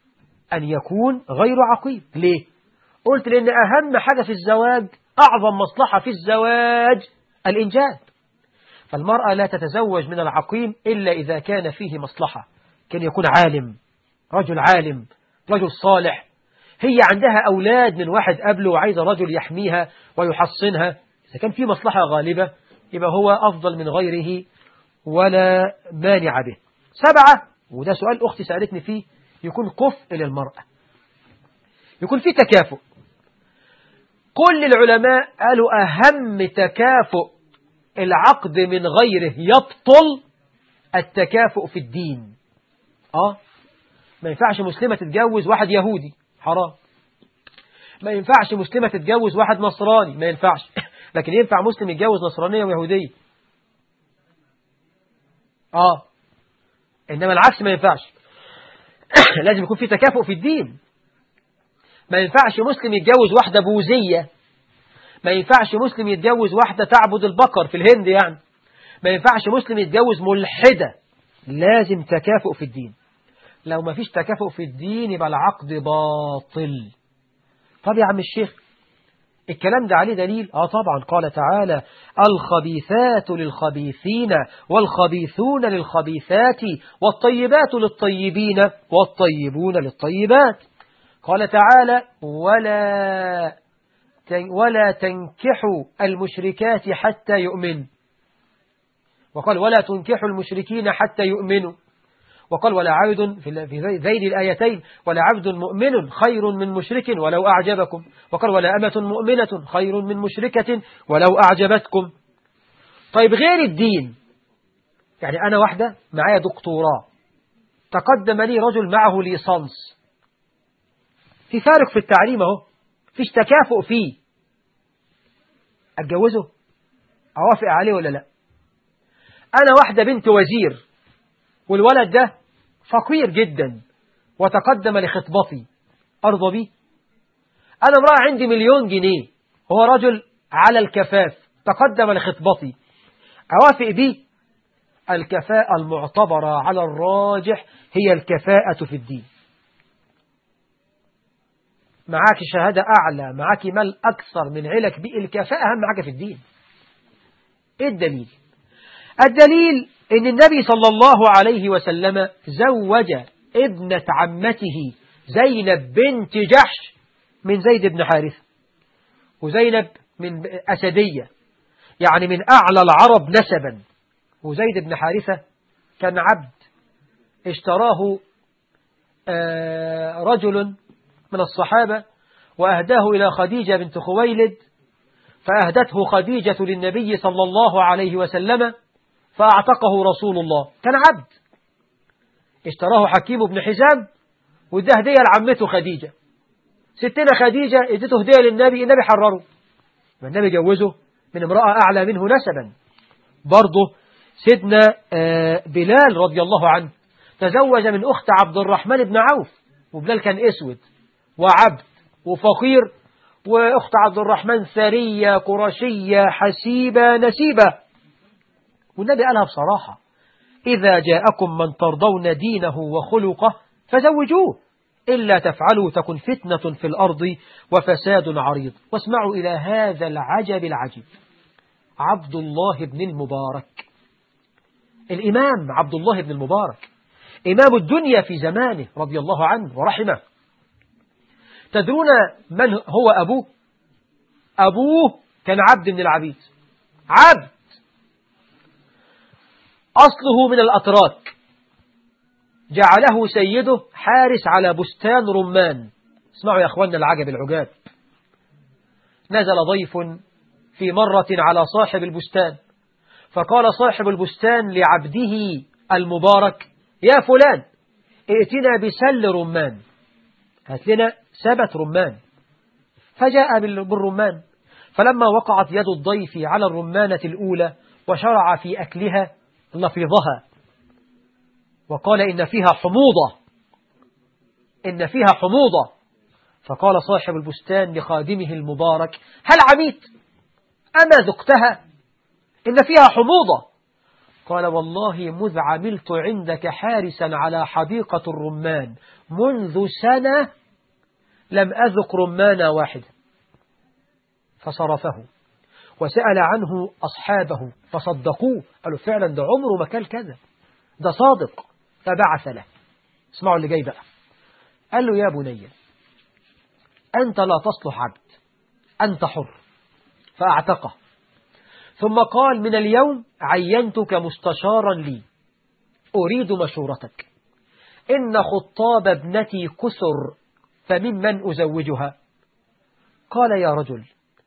أن يكون غير عقيم. ليه؟ قلت لأن أهم حاجة في الزواج، أعظم مصلحة في الزواج الإنجاب. فالمرأة لا تتزوج من العقيم إلا إذا كان فيه مصلحة، كان يكون عالم، رجل عالم، رجل صالح، هي عندها أولاد من واحد قبله وعايزة رجل يحميها ويحصنها. إذا كان في مصلحة غالبة يبقى هو أفضل من غيره ولا مانع به. سبعة، وده سؤال أختي سألتني فيه، يكون كفء للمرأة، يكون في تكافؤ. كل العلماء قالوا أهم تكافؤ العقد من غيره يبطل التكافؤ في الدين. آه ما ينفعش مسلمة تتجوز واحد يهودي، حرام. ما ينفعش مسلمة تتجوز واحد نصراني، ما ينفعش. لكن ينفع مسلم يتجوز نصرانية ويهودية. آه إنما العكس ما ينفعش. لازم يكون في تكافؤ في الدين. ما ينفعش مسلم يتجوز واحدة بوذية، ما ينفعش مسلم يتجوز واحدة تعبد البقر في الهند يعني، ما ينفعش مسلم يتجوز ملحدة. لازم تكافؤ في الدين. لو ما فيش تكافؤ في الدين يبقى العقد باطل. طب يا عم الشيخ الكلام ده عليه دليل؟ آه طبعا، قال تعالى الخبيثات للخبيثين والخبيثون للخبيثات والطيبات للطيبين والطيبون للطيبات. قال تعالى ولا ولا تنكحوا المشركات حتى يؤمنوا، وقال ولا تنكحوا المشركين حتى يؤمنوا، وقال ولا عبد في ذيل الآيتين ولا عبد مؤمن خير من مشرك ولو أعجبكم، وقال ولا أمة مؤمنة خير من مشركة ولو أعجبتكم. طيب غير الدين، يعني أنا واحدة معايا دكتوراه، تقدم لي رجل معه ليسانس، في فارق في التعليم اهو، فيش تكافؤ فيه، أتجوزه؟ أوافق عليه ولا لا؟ أنا واحدة بنت وزير والولد ده فقير جدا وتقدم لخطبتي، أرضى بيه؟ أنا امرأة عندي مليون جنيه، هو رجل على الكفاف تقدم لخطبتي، أوافق بيه؟ الكفاءة المعتبرة على الراجح هي الكفاءة في الدين. معاك شهادة أعلى، معاك مال أكثر من علك بيه، الكفاءة أهم حاجة في الدين. إيه الدليل؟ الدليل إن النبي صلى الله عليه وسلم زوج ابنة عمته زينب بنت جحش من زيد بن حارثة، وزينب من أسدية يعني من أعلى العرب نسبا، وزيد بن حارثة كان عبد اشتراه رجل من الصحابة وأهداه إلى خديجة بنت خويلد، فأهدته خديجة للنبي صلى الله عليه وسلم فأعتقه رسول الله، كان عبد اشتراه حكيم بن حزام وده هدية لعمته خديجة. ستنا خديجة ادته هدية للنبي، النبي حرره، والنبي جوزه من امرأة أعلى منه نسبا. برضه سيدنا بلال رضي الله عنه تزوج من أخت عبد الرحمن بن عوف، وبلال كان أسود وعبد وفقير، وأخت عبد الرحمن ثرية قرشية حسيبة نسيبة، والنبي قالها بصراحة إذا جاءكم من ترضون دينه وخلقه فزوجوه إلا تفعلوا تكن فتنة في الأرض وفساد عريض. واسمعوا إلى هذا العجب العجيب، عبد الله بن المبارك، الإمام عبد الله بن المبارك إمام الدنيا في زمانه رضي الله عنه ورحمه. تدرون من هو أبوه؟ أبوه كان عبد من العبيد، عبد أصله من الأتراك، جعله سيده حارس على بستان رمان. اسمعوا يا أخواننا العجب العجاب، نزل ضيف في مرة على صاحب البستان، فقال صاحب البستان لعبده المبارك يا فلان ائتنا بسل رمان، هات لنا سبت رمان. فجاء بالرمان، فلما وقعت يد الضيف على الرمانة الأولى وشرع في أكلها لفظها وقال إن فيها حموضة، إن فيها حموضة. فقال صاحب البستان لخادمه المبارك هل عميت؟ أما ذقتها؟ إن فيها حموضة. قال والله مذ عملت عندك حارسا على حديقة الرمان منذ سنة لم أذق رمانا واحدا. فصرفه وسأل عنه أصحابه فصدقوه، قالوا فعلا ده عمره ما كان كذا، ده صادق. فبعث له. اسمعوا اللي جاي بقى. قال له يا بني أنت لا تصلح عبد، أنت حر. فأعتقه. ثم قال من اليوم عينتك مستشارا لي، أريد مشورتك. إن خطاب ابنتي كثر فممن أزوجها؟ قال يا رجل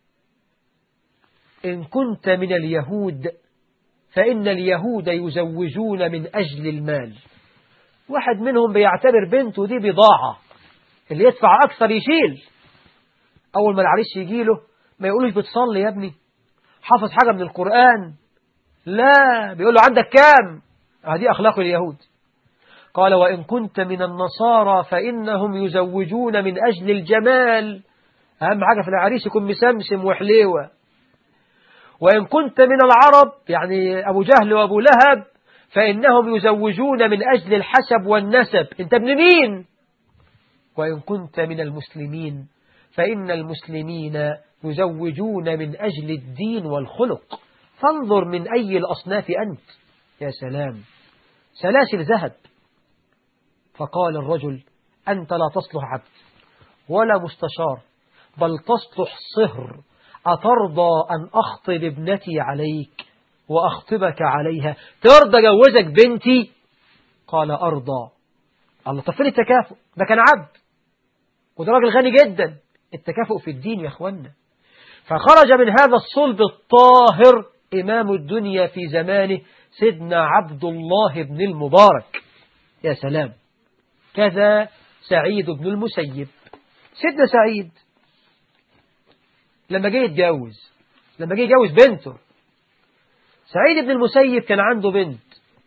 إن كنت من اليهود فإن اليهود يزوجون من أجل المال. واحد منهم بيعتبر بنته دي بضاعة، اللي يدفع أكثر يشيل. أول ما العريس يجيله ما يقولوش بتصلي يا ابني، حافظ حاجة من القرآن، لا، بيقول له عندك كام. هذه أخلاق اليهود. قال وإن كنت من النصارى فإنهم يزوجون من أجل الجمال، أهم حاجة في العريس يكون مسمسم وحليوة. وإن كنت من العرب يعني أبو جهل وأبو لهب فإنهم يزوجون من أجل الحسب والنسب، أنت ابن مين؟ وإن كنت من المسلمين فإن المسلمين يزوجون من أجل الدين والخلق، فانظر من أي الأصناف أنت. يا سلام، سلاسل ذهب. فقال الرجل أنت لا تصلح عبد ولا مستشار، بل تصلح صهر. أترضى أن أخطب ابنتي عليك وأخطبك عليها؟ ترضى جوزك بنتي؟ قال أرضى. الله، طب فين التكافؤ؟ ده كان عبد وده راجل غني جدا. التكافؤ في الدين يا أخوانا. فخرج من هذا الصلب الطاهر إمام الدنيا في زمانه سيدنا عبد الله بن المبارك. يا سلام. كذا سعيد بن المسيب. سيدنا سعيد لما جه يتجوز، لما جه يجوز بنته، سعيد بن المسيب كان عنده بنت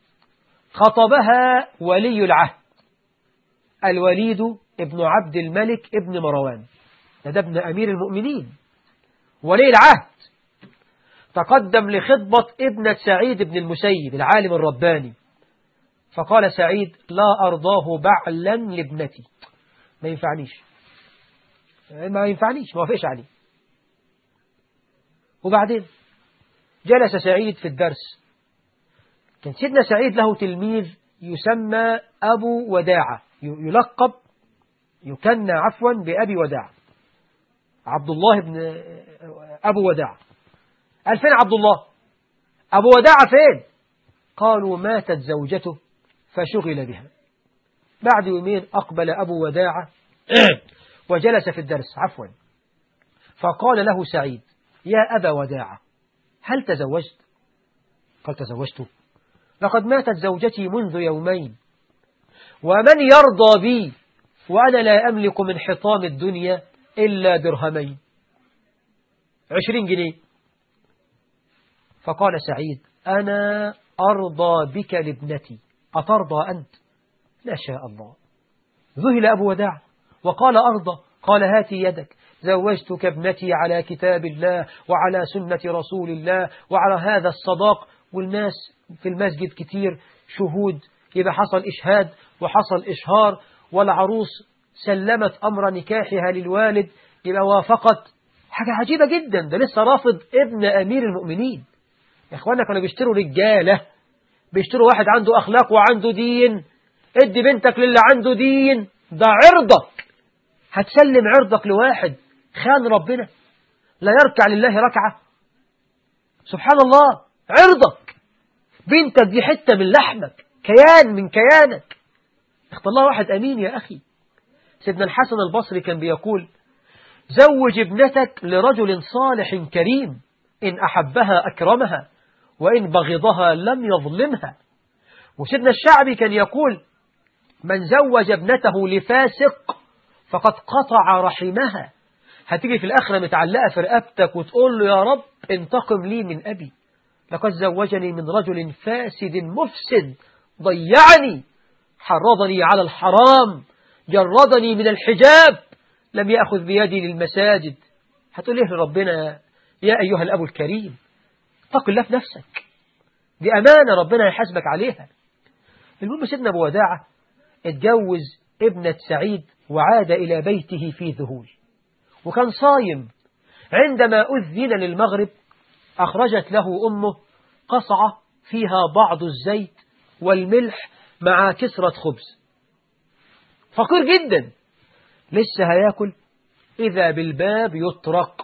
خطبها ولي العهد الوليد ابن عبد الملك ابن مروان، ده ابن أمير المؤمنين ولي العهد. تقدم لخطبة ابنة سعيد بن المسيب العالم الرباني، فقال سعيد لا أرضاه بعلا لابنتي، ما ينفعنيش ما ينفعنيش ما وافقش عليه. وبعدين جلس سعيد في الدرس. كان سيدنا سعيد له تلميذ يسمى أبو وداعة، يلقب يكنى عفوا بأبي وداعة، عبد الله بن أبو وداعة. قال فين عبد الله؟ أبو وداعة فين؟ قالوا ماتت زوجته فشغل بها. بعد يومين أقبل أبو وداعة وجلس في الدرس عفوا، فقال له سعيد يا أبا وداعة هل تزوجت؟ قال تزوجت، لقد ماتت زوجتي منذ يومين، ومن يرضى بي وأنا لا أملك من حطام الدنيا إلا درهمين عشرين جنيه. فقال سعيد أنا أرضى بك لابنتي، أترضى أنت؟ لا شاء الله. ذهل أبو وداع وقال أرضى. قال هاتي يدك، زوجتك ابنتي على كتاب الله وعلى سنة رسول الله وعلى هذا الصداق. والناس في المسجد كتير شهود، يبقى حصل إشهاد وحصل إشهار، والعروس سلمت أمر نكاحها للوالد، يبقى وافقت. حاجة عجيبة جدا، ده لسه رافض ابن أمير المؤمنين. يا إخوانا كانوا بيشتروا رجالة، بيشتروا واحد عنده أخلاق وعنده دين. ادي بنتك للي عنده دين، ده عرضك. هتسلم عرضك لواحد خان ربنا لا يركع لله ركعة؟ سبحان الله. عرضك، بنتك دي حتة من لحمك، كيان من كيانك. اختار الله واحد أمين يا أخي. سيدنا الحسن البصري كان بيقول زوج ابنتك لرجل صالح كريم، إن أحبها أكرمها وإن بغضها لم يظلمها. وسيدنا الشعبي كان يقول من زوج ابنته لفاسق فقد قطع رحمها. هتيجي في الآخرة متعلقة في رقبتك وتقول له يا رب انتقم لي من أبي، لقد زوجني من رجل فاسد مفسد ضيعني، حرضني على الحرام، جردني من الحجاب، لم يأخذ بيدي للمساجد. هتقول إيه لربنا يا أيها الأب الكريم؟ اتق الله في نفسك. دي أمانة ربنا يحاسبك عليها. المهم سيدنا أبو وداعة اتجوز ابنة سعيد وعاد إلى بيته في ذهول، وكان صايم. عندما أذن للمغرب أخرجت له أمه قصعة فيها بعض الزيت والملح مع كسرة خبز. فقير جدا، لسه هياكل إذا بالباب يطرق.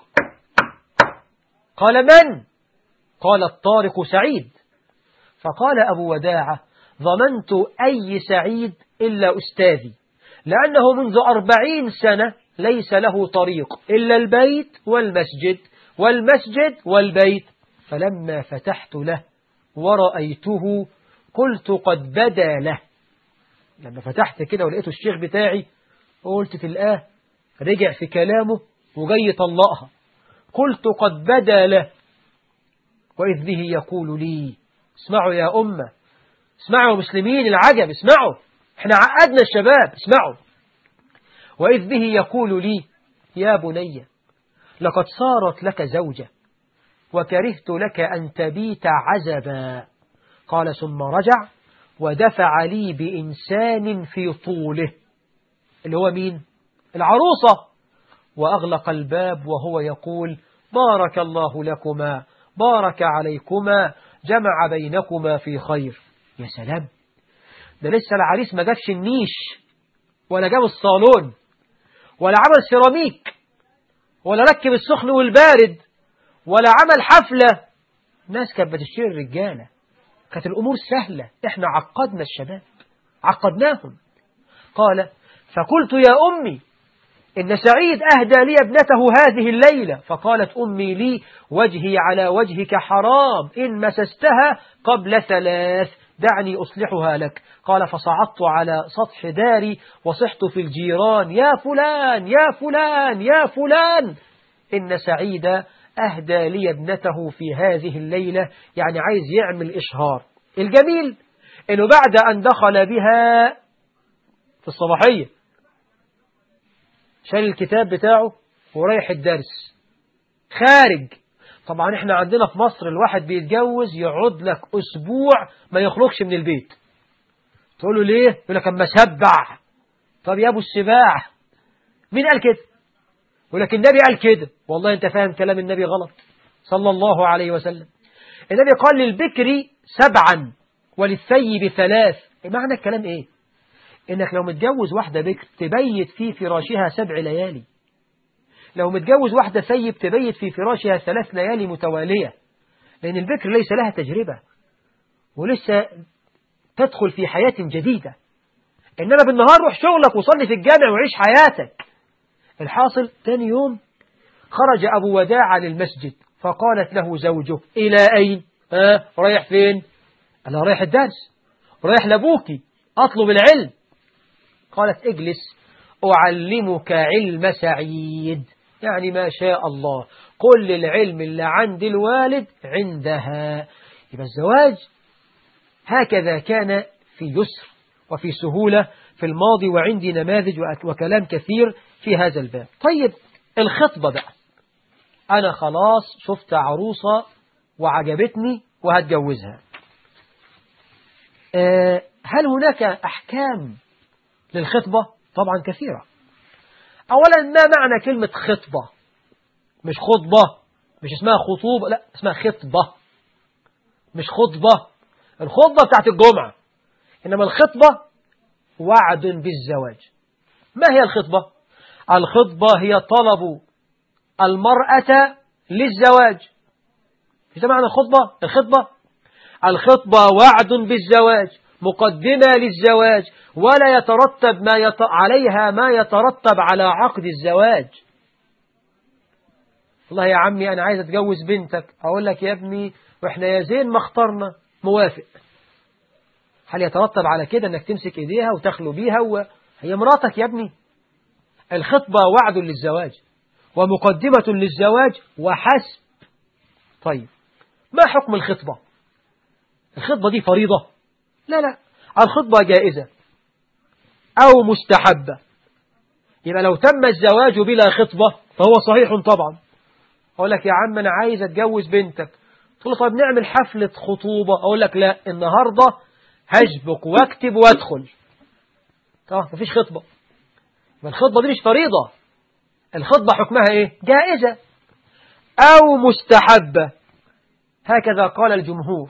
قال من؟ قال الطارق سعيد. فقال أبو وداعة ضمنت أي سعيد إلا أستاذي، لأنه منذ أربعين سنة ليس له طريق إلا البيت والمسجد والمسجد والبيت. فلما فتحت له ورأيته قلت قد بدا له. لما فتحت كده ولقيته الشيخ بتاعي قلت تلقاه رجع في كلامه وجاي يطلقها. قلت قد بدا له، وإذ به يقول لي اسمعوا يا أمة، اسمعوا مسلمين العجب، اسمعوا، احنا عقدنا الشباب، اسمعوا. وإذ به يقول لي يا بني لقد صارت لك زوجة وكرهت لك أن تبيت عزبا. قال ثم رجع ودفع لي بإنسان في طوله، اللي هو مين؟ العروسة، وأغلق الباب وهو يقول بارك الله لكما بارك عليكما جمع بينكما في خير. يا سلام، ده لسه العريس ما جابش النيش ولا جاب الصالون ولا عمل سيراميك ولا ركب السخن والبارد ولا عمل حفلة. ناس كانت بتشتري الرجالة، كانت الأمور سهلة. احنا عقدنا الشباب، عقدناهم. قال فقلت يا أمي إن سعيد أهدى لي ابنته هذه الليلة. فقالت أمي لي وجهي على وجهك حرام إن مسستها قبل ثلاث، دعني أصلحها لك. قال فصعدت على سطح داري وصحت في الجيران يا فلان يا فلان يا فلان إن سعيد أهدى لي ابنته في هذه الليلة، يعني عايز يعمل إشهار. الجميل إنه بعد أن دخل بها في الصباحية شال الكتاب بتاعه ورايح الدرس خارج. طبعا احنا عندنا في مصر الواحد بيتجوز يقعد لك أسبوع ما يخرجش من البيت. تقول له ليه؟ يقول لك أما سبع. طب يا أبو السباع مين قال كده؟ يقول لك النبي قال كده. والله أنت فاهم كلام النبي غلط صلى الله عليه وسلم. النبي قال للبكر سبعا وللثيب ثلاث. معنى الكلام إيه؟ إنك لو متجوز واحدة بكر تبيت في فراشها سبع ليالي، لو متجوز واحدة ثيب تبيت في فراشها ثلاث ليالي متوالية، لأن البكر ليس لها تجربة ولسه تدخل في حياة جديدة. إنما بالنهار روح شغلك وصلي في الجامع وعيش حياتك. الحاصل تاني يوم خرج أبو وداعة للمسجد فقالت له زوجه إلى أين؟ آه رايح فين؟ أنا رايح الدرس، رايح لأبوكي أطلب العلم. قالت اجلس أعلمك علم سعيد، يعني ما شاء الله كل العلم اللي عند الوالد عندها. يبقى الزواج هكذا كان في يسر وفي سهولة في الماضي، وعندي نماذج وكلام كثير في هذا الباب. طيب الخطبة بقى، أنا خلاص شفت عروسة وعجبتني وهتجوزها، أه هل هناك أحكام للخطبة؟ طبعا كثيرة. أولا ما معنى كلمة خطبة؟ مش خطبة، مش اسمها خطوبة، لا اسمها خطبة، مش خطبة. الخطبة بتاعت الجمعة، إنما الخطبة وعد بالزواج. ما هي الخطبة؟ الخطبة هي طلب المرأة للزواج. إذا معنى الخطبة؟ الخطبة الخطبة وعد بالزواج، مقدمة للزواج، ولا يترتب ما يت... عليها ما يترتب على عقد الزواج. والله يا عمي أنا عايز أتجوز بنتك، أقول لك يا ابني وإحنا يا زين ما اخترنا موافق. هل يترتب على كده أنك تمسك إيديها وتخلو بيها وهي مراتك يا ابني؟ الخطبة وعد للزواج ومقدمة للزواج وحسب. طيب ما حكم الخطبة؟ الخطبة دي فريضة؟ لا لا، الخطبة جائزة أو مستحبة. يبقى لو تم الزواج بلا خطبة فهو صحيح طبعا. أقول لك يا عم أنا عايز أتجوز بنتك، تقول له طيب نعمل حفلة خطوبة، أقول لك لا، النهاردة هشبك واكتب وادخل. طبعا مفيش خطبة، الخطبة دي مش فريضة، الخطبة حكمها إيه؟ جائزة أو مستحبة، هكذا قال الجمهور.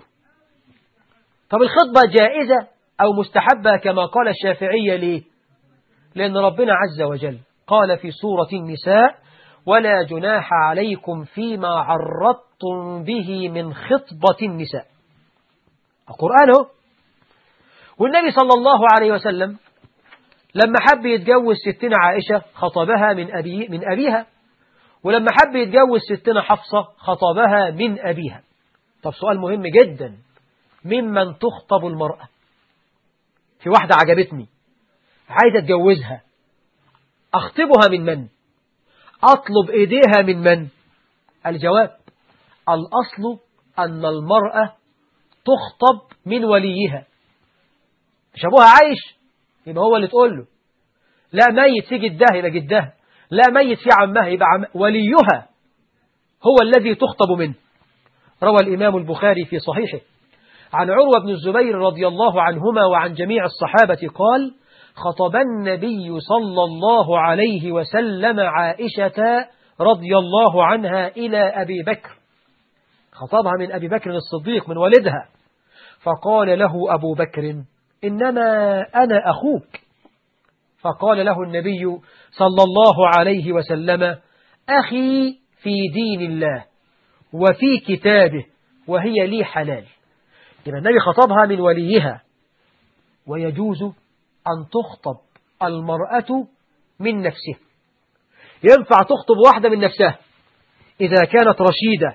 طب الخطبة جائزة أو مستحبة كما قال الشافعية ليه؟ لأن ربنا عز وجل قال في سورة النساء: ولا جناح عليكم فيما عرضتم به من خطبة النساء. القرآن هو. والنبي صلى الله عليه وسلم لما حب يتجوز ستنا عائشة خطبها من أبي من أبيها، ولما حب يتجوز ستنا حفصة خطبها من أبيها. طب سؤال مهم جدا، ممن تخطب المرأة؟ في واحدة عجبتني عايزة اتجوزها، أخطبها من من؟ أطلب إيديها من من؟ الجواب: الأصل أن المرأة تخطب من وليها. مش أبوها عايش يبقى هو اللي تقول له، لا ميت في جدها يبقى جدها، لا ميت في عمها يبقى عم... وليها هو الذي تخطب منه. روى الإمام البخاري في صحيحه عن عروة بن الزبير رضي الله عنهما وعن جميع الصحابة قال: خطب النبي صلى الله عليه وسلم عائشة رضي الله عنها إلى أبي بكر، خطبها من أبي بكر الصديق من والدها، فقال له أبو بكر: إنما أنا أخوك. فقال له النبي صلى الله عليه وسلم: أخي في دين الله وفي كتابه وهي لي حلال. يبقى النبي خطبها من وليها. ويجوز أن تخطب المرأة من نفسها، ينفع تخطب واحدة من نفسها إذا كانت رشيدة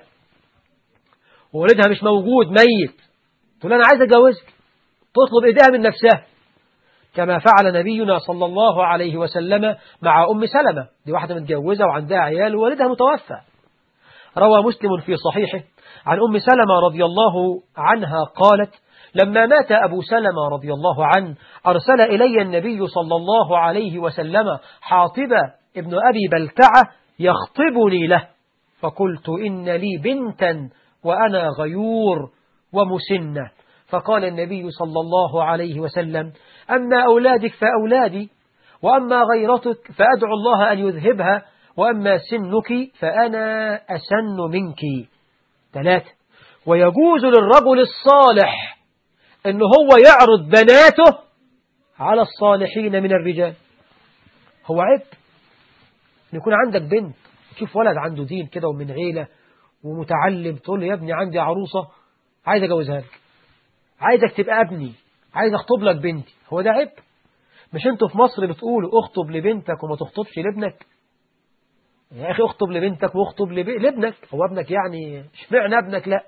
وولدها مش موجود ميت، تقول أنا عايزة أتجوزك، تطلب إيديها من نفسها، كما فعل نبينا صلى الله عليه وسلم مع أم سلمة، دي واحدة متجوزة وعندها عيال ووالدها متوفى. روى مسلم في صحيحه عن أم سلمة رضي الله عنها قالت: لما مات أبو سلمة رضي الله عنه أرسل إلي النبي صلى الله عليه وسلم حاطب ابن أبي بلتعة يخطبني له، فقلت: إن لي بنتا وأنا غيور ومسنة. فقال النبي صلى الله عليه وسلم: أما أولادك فأولادي، وأما غيرتك فأدعو الله أن يذهبها، وأما سنك فأنا أسن منك. ثلاثة: ويجوز للرجل الصالح أنه هو يعرض بناته على الصالحين من الرجال. هو عيب أن يكون عندك بنت، تشوف ولد عنده دين كده ومن عيلة ومتعلم، تقول له: يا ابني عندي عروسة عايز أجوزها لك، عايزك تبقى ابني، عايز أخطب لك بنتي. هو ده عيب؟ مش أنتوا في مصر بتقولوا اخطب لبنتك وما تخطبش لابنك؟ يا أخي اخطب لبنتك واخطب لابنك. هو ابنك يعني اشمعنى ابنك؟ لا،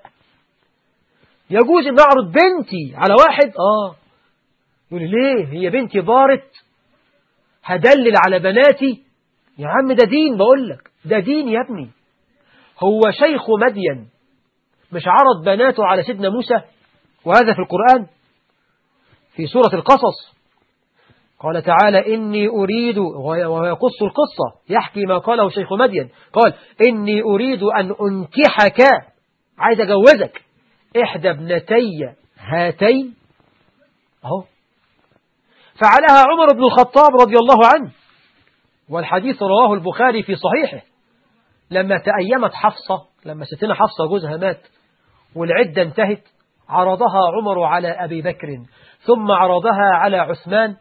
يجوز أن أعرض بنتي على واحد. آه يقول ليه هي بنتي بارت هدلل على بناتي؟ يا عم ده دين، بقول لك ده دين يا ابني. هو شيخ مدين مش عرض بناته على سيدنا موسى؟ وهذا في القرآن في سورة القصص، قال تعالى: إني أريد، ويقص القصة يحكي ما قاله شيخ مدين، قال: إني أريد أن أنكحك، عايز أجوزك إحدى ابنتي هاتين. أهو فعلها عمر بن الخطاب رضي الله عنه، والحديث رواه البخاري في صحيحه. لما تأيمت حفصة، لما ستنا حفصة جوزها مات والعدة انتهت، عرضها عمر على أبي بكر، ثم عرضها على عثمان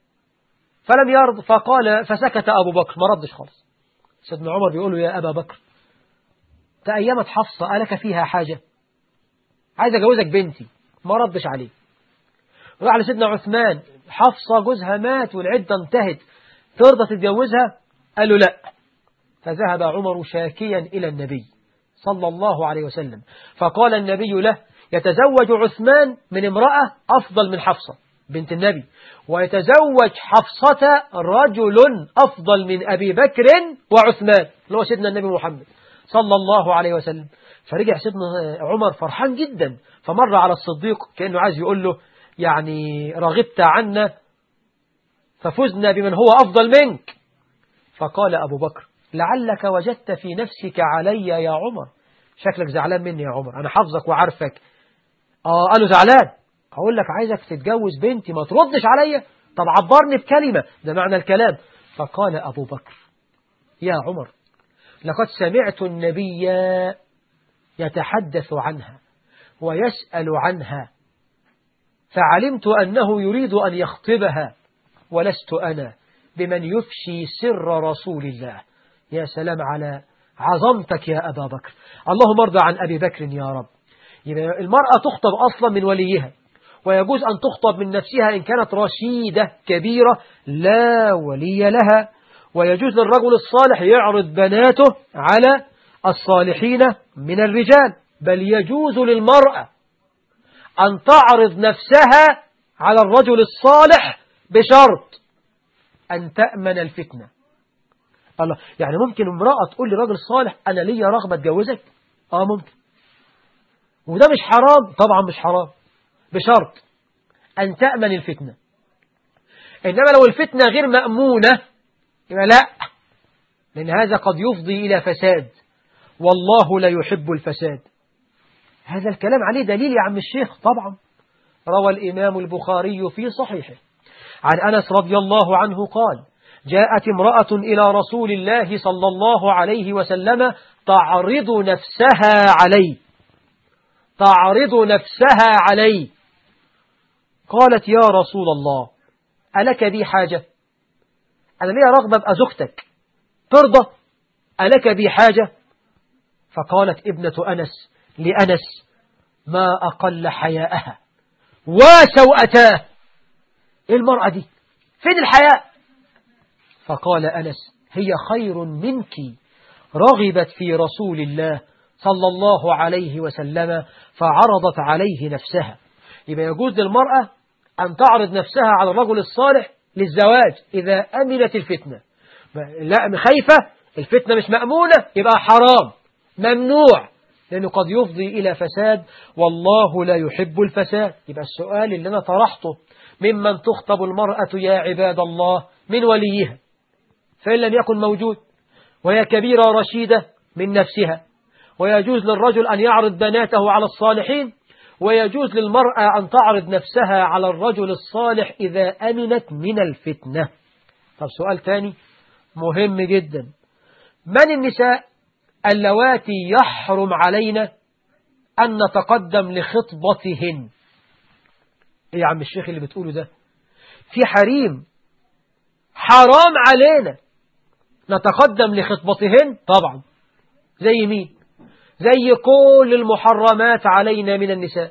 فلم يرض، فقال فسكت أبو بكر، ما ردش خالص. سيدنا عمر بيقول له: يا أبا بكر، تأيمت حفصة ألك فيها حاجة؟ عايز أجوزك بنتي. ما ردش عليه. راح لسيدنا عثمان: حفصة جوزها مات والعدة انتهت، ترضى تتجوزها؟ قال له: لا. فذهب عمر شاكيا إلى النبي صلى الله عليه وسلم، فقال النبي له: يتزوج عثمان من امرأة أفضل من حفصة بنت النبي، ويتزوج حفصة رجل أفضل من أبي بكر وعثمان، اللي هو سيدنا النبي محمد صلى الله عليه وسلم. فرجع سيدنا عمر فرحان جدا، فمر على الصديق كأنه عايز يقول له: يعني رغبت عنا ففزنا بمن هو أفضل منك. فقال أبو بكر: لعلك وجدت في نفسك علي يا عمر شكلك زعلان مني يا عمر، أنا حافظك وعارفك. آه قالوا زعلان، أقول لك عايزك تتجوز بنتي ما تردش عليا، طب عبرني بكلمة، ده معنى الكلام. فقال أبو بكر يا عمر لقد سمعت النبي يتحدث عنها ويسأل عنها، فعلمت أنه يريد أن يخطبها، ولست أنا بمن يفشي سر رسول الله. يا سلام على عظمتك يا أبا بكر، اللهم ارضى عن أبي بكر يا رب. المرأة تخطب أصلا من وليها، ويجوز أن تخطب من نفسها إن كانت رشيدة كبيرة لا ولي لها، ويجوز للرجل الصالح يعرض بناته على الصالحين من الرجال، بل يجوز للمرأة أن تعرض نفسها على الرجل الصالح بشرط أن تأمن الفتنة. الله، يعني ممكن امرأة تقول لرجل صالح أنا لي رغبة اتجوزك؟ آه ممكن، وده مش حرام؟ طبعا مش حرام، بشرط أن تأمن الفتنة. إنما لو الفتنة غير مأمونة يبقى لا، لأن هذا قد يفضي إلى فساد، والله لا يحب الفساد. هذا الكلام عليه دليل يا عم الشيخ؟ طبعا. روى الإمام البخاري في صحيحه عن أنس رضي الله عنه قال جاءت امرأة إلى رسول الله صلى الله عليه وسلم تعرض نفسها عليه تعرض نفسها عليه قالت يا رسول الله ألك بي حاجة؟ أنا لي رغبة بأ زوجتك، ترضى؟ ألك بي حاجة؟ فقالت ابنة أنس لأنس ما أقل حياءها وسوءتاه. إيه المرأة دي؟ فين الحياء؟ فقال أنس هي خير منك، رغبت في رسول الله صلى الله عليه وسلم فعرضت عليه نفسها. يبقى يجوز للمرأة أن تعرض نفسها على الرجل الصالح للزواج إذا أمنت الفتنة. لا خايفة الفتنة مش مأمونة يبقى حرام ممنوع، لأنه قد يفضي إلى فساد، والله لا يحب الفساد. يبقى السؤال اللي أنا طرحته ممن تخطب المرأة يا عباد الله من وليها، فإن لم يكن موجود وهي كبيرة رشيدة من نفسها، ويجوز للرجل أن يعرض بناته على الصالحين، ويجوز للمرأة أن تعرض نفسها على الرجل الصالح إذا أمنت من الفتنة. طب سؤال تاني مهم جدا، من النساء اللواتي يحرم علينا أن نتقدم لخطبتهن؟ إيه يا عم الشيخ اللي بتقوله ده؟ في حريم حرام علينا نتقدم لخطبتهن؟ طبعا. زي مين؟ زي كل المحرمات علينا من النساء.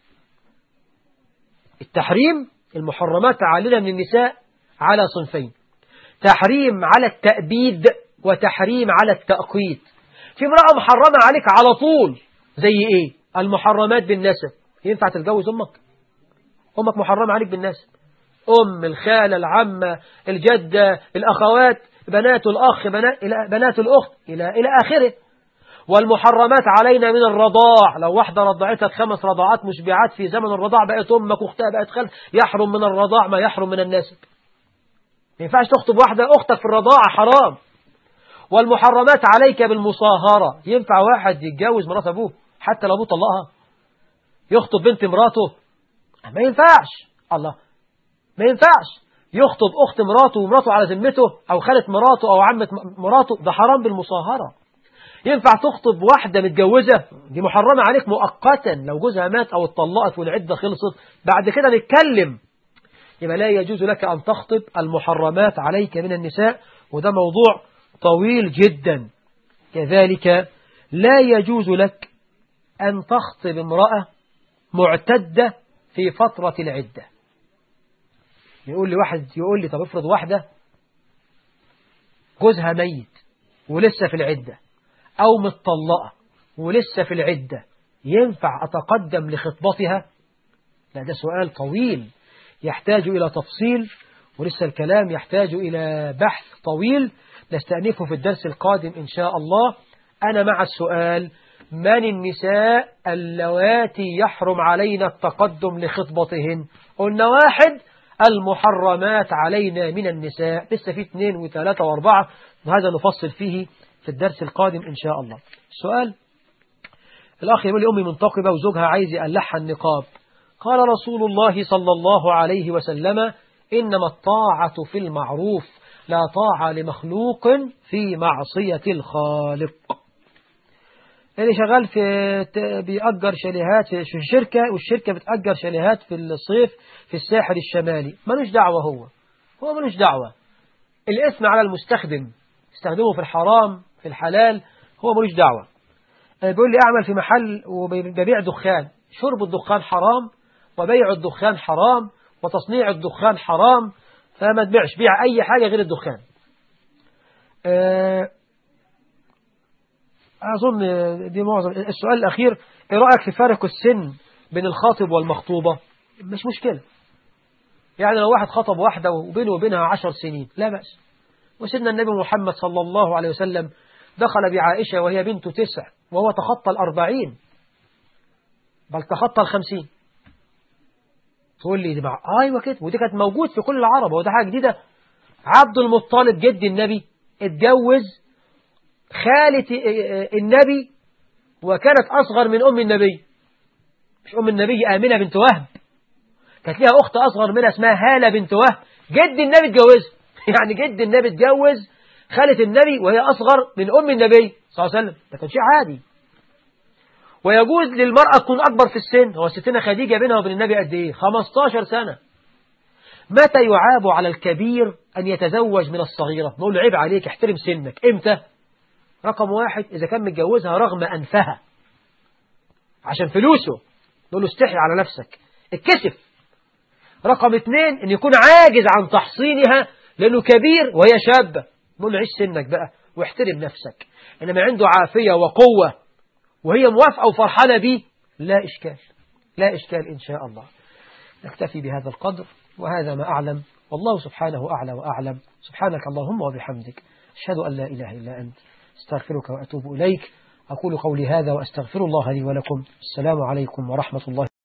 التحريم المحرمات علينا من النساء على صنفين، تحريم على التأبيد وتحريم على التأقيت. في امرأة محرمة عليك على طول، زي ايه؟ المحرمات بالنسب. ينفع تتجوز امك؟ امك محرمة عليك بالنسب، ام، الخالة، العمة، الجدة، الاخوات، بنات الاخ، بنات, بنات الاخت الى الى اخره. والمحرمات علينا من الرضاع، لو واحدة رضعتك خمس رضاعات مشبعات في زمن الرضاع بقت امك واختها بقت خال، يحرم من الرضاع ما يحرم من النسب. ما ينفعش تخطب واحدة اختك في الرضاعة، حرام. والمحرمات عليك بالمصاهرة، ينفع واحد يتجوز مرات أبوه حتى لو أبوه طلقها؟ يخطب بنت مراته؟ ما ينفعش. الله، ما ينفعش يخطب أخت مراته ومراته على ذمته، أو خالة مراته أو عمة مراته، ده حرام بالمصاهرة. ينفع تخطب واحدة متجوزة؟ دي محرمة عليك مؤقتا، لو جوزها مات أو اتطلقت والعدة خلصت بعد كده نتكلم. يبقى لا يجوز لك أن تخطب المحرمات عليك من النساء، وده موضوع طويل جدا. كذلك لا يجوز لك أن تخطب امرأة معتدة في فترة العدة. يقول لي واحد يقول لي طب افرض واحدة جوزها ميت ولسه في العدة، أو متطلقة ولسه في العدة، ينفع أتقدم لخطبتها؟ لا، ده سؤال طويل يحتاج إلى تفصيل، ولسه الكلام يحتاج إلى بحث طويل نستأنفه في الدرس القادم إن شاء الله. أنا مع السؤال، من النساء اللواتي يحرم علينا التقدم لخطبتهن؟ قلنا واحد، المحرمات علينا من النساء. لسه في اثنين وثلاثة واربعة، وهذا نفصل فيه في الدرس القادم إن شاء الله. السؤال الأخ يقول لي أمي منتقبة وزوجها عايز يقلعها النقاب. قال رسول الله صلى الله عليه وسلم إنما الطاعة في المعروف لا طاعة لمخلوق في معصية الخالق. اللي شغال في بيأجر شاليهات في الشركة والشركة بتأجر شاليهات في الصيف في الساحل الشمالي، ملوش دعوة، هو هو ملوش دعوة. الإثم على المستخدم، استخدمه في الحرام في الحلال، هو ملوش دعوة. بيقول لي أعمل في محل وببيع دخان، شرب الدخان حرام وبيع الدخان حرام وتصنيع الدخان حرام، فما تبيعش، بيع أي حاجة غير الدخان. أظن دي معظم. السؤال الأخير، إيه رأيك في فارق السن بين الخاطب والمخطوبة؟ مش مشكلة، يعني لو واحد خطب واحدة وبينه وبينها عشر سنين لا بأس. وسيدنا النبي محمد صلى الله عليه وسلم دخل بعائشة وهي بنت تسع وهو تخطى الأربعين، بل تخطى الخمسين. تقول لي دي مع أيوة كده، ودي كانت موجود في كل العرب، وده حاجة جديدة. عبد المطلب جد النبي اتجوز خالة النبي وكانت أصغر من أم النبي، مش أم النبي آمنة بنت وهب، كانت لها أخت أصغر منها اسمها هالة بنت وهب، جد النبي اتجوزها. يعني جد النبي اتجوز خالة النبي وهي أصغر من أم النبي صلى الله عليه وسلم، ده كان شيء عادي. ويجوز للمرأة تكون أكبر في السن. هو ستنا خديجة بينها وبين النبي قد إيه؟ خمستاشر سنة. متى يعاب على الكبير أن يتزوج من الصغيرة؟ نقول له عيب عليك، احترم سنك. إمتى؟ رقم واحد، إذا كان متجوزها رغم أنفها عشان فلوسه، نقول له استحي على نفسك، اتكسف. رقم اثنين، أن يكون عاجز عن تحصينها لأنه كبير وهي شابة، نقول له عيش سنك بقى واحترم نفسك. إنما عنده عافية وقوة وهي موافقة وفرحانة بيه، لا إشكال، لا إشكال إن شاء الله. نكتفي بهذا القدر، وهذا ما أعلم، والله سبحانه أعلى وأعلم. سبحانك اللهم وبحمدك، أشهد أن لا إله إلا أنت، استغفرك وأتوب إليك. أقول قولي هذا وأستغفر الله لي ولكم. السلام عليكم ورحمة الله.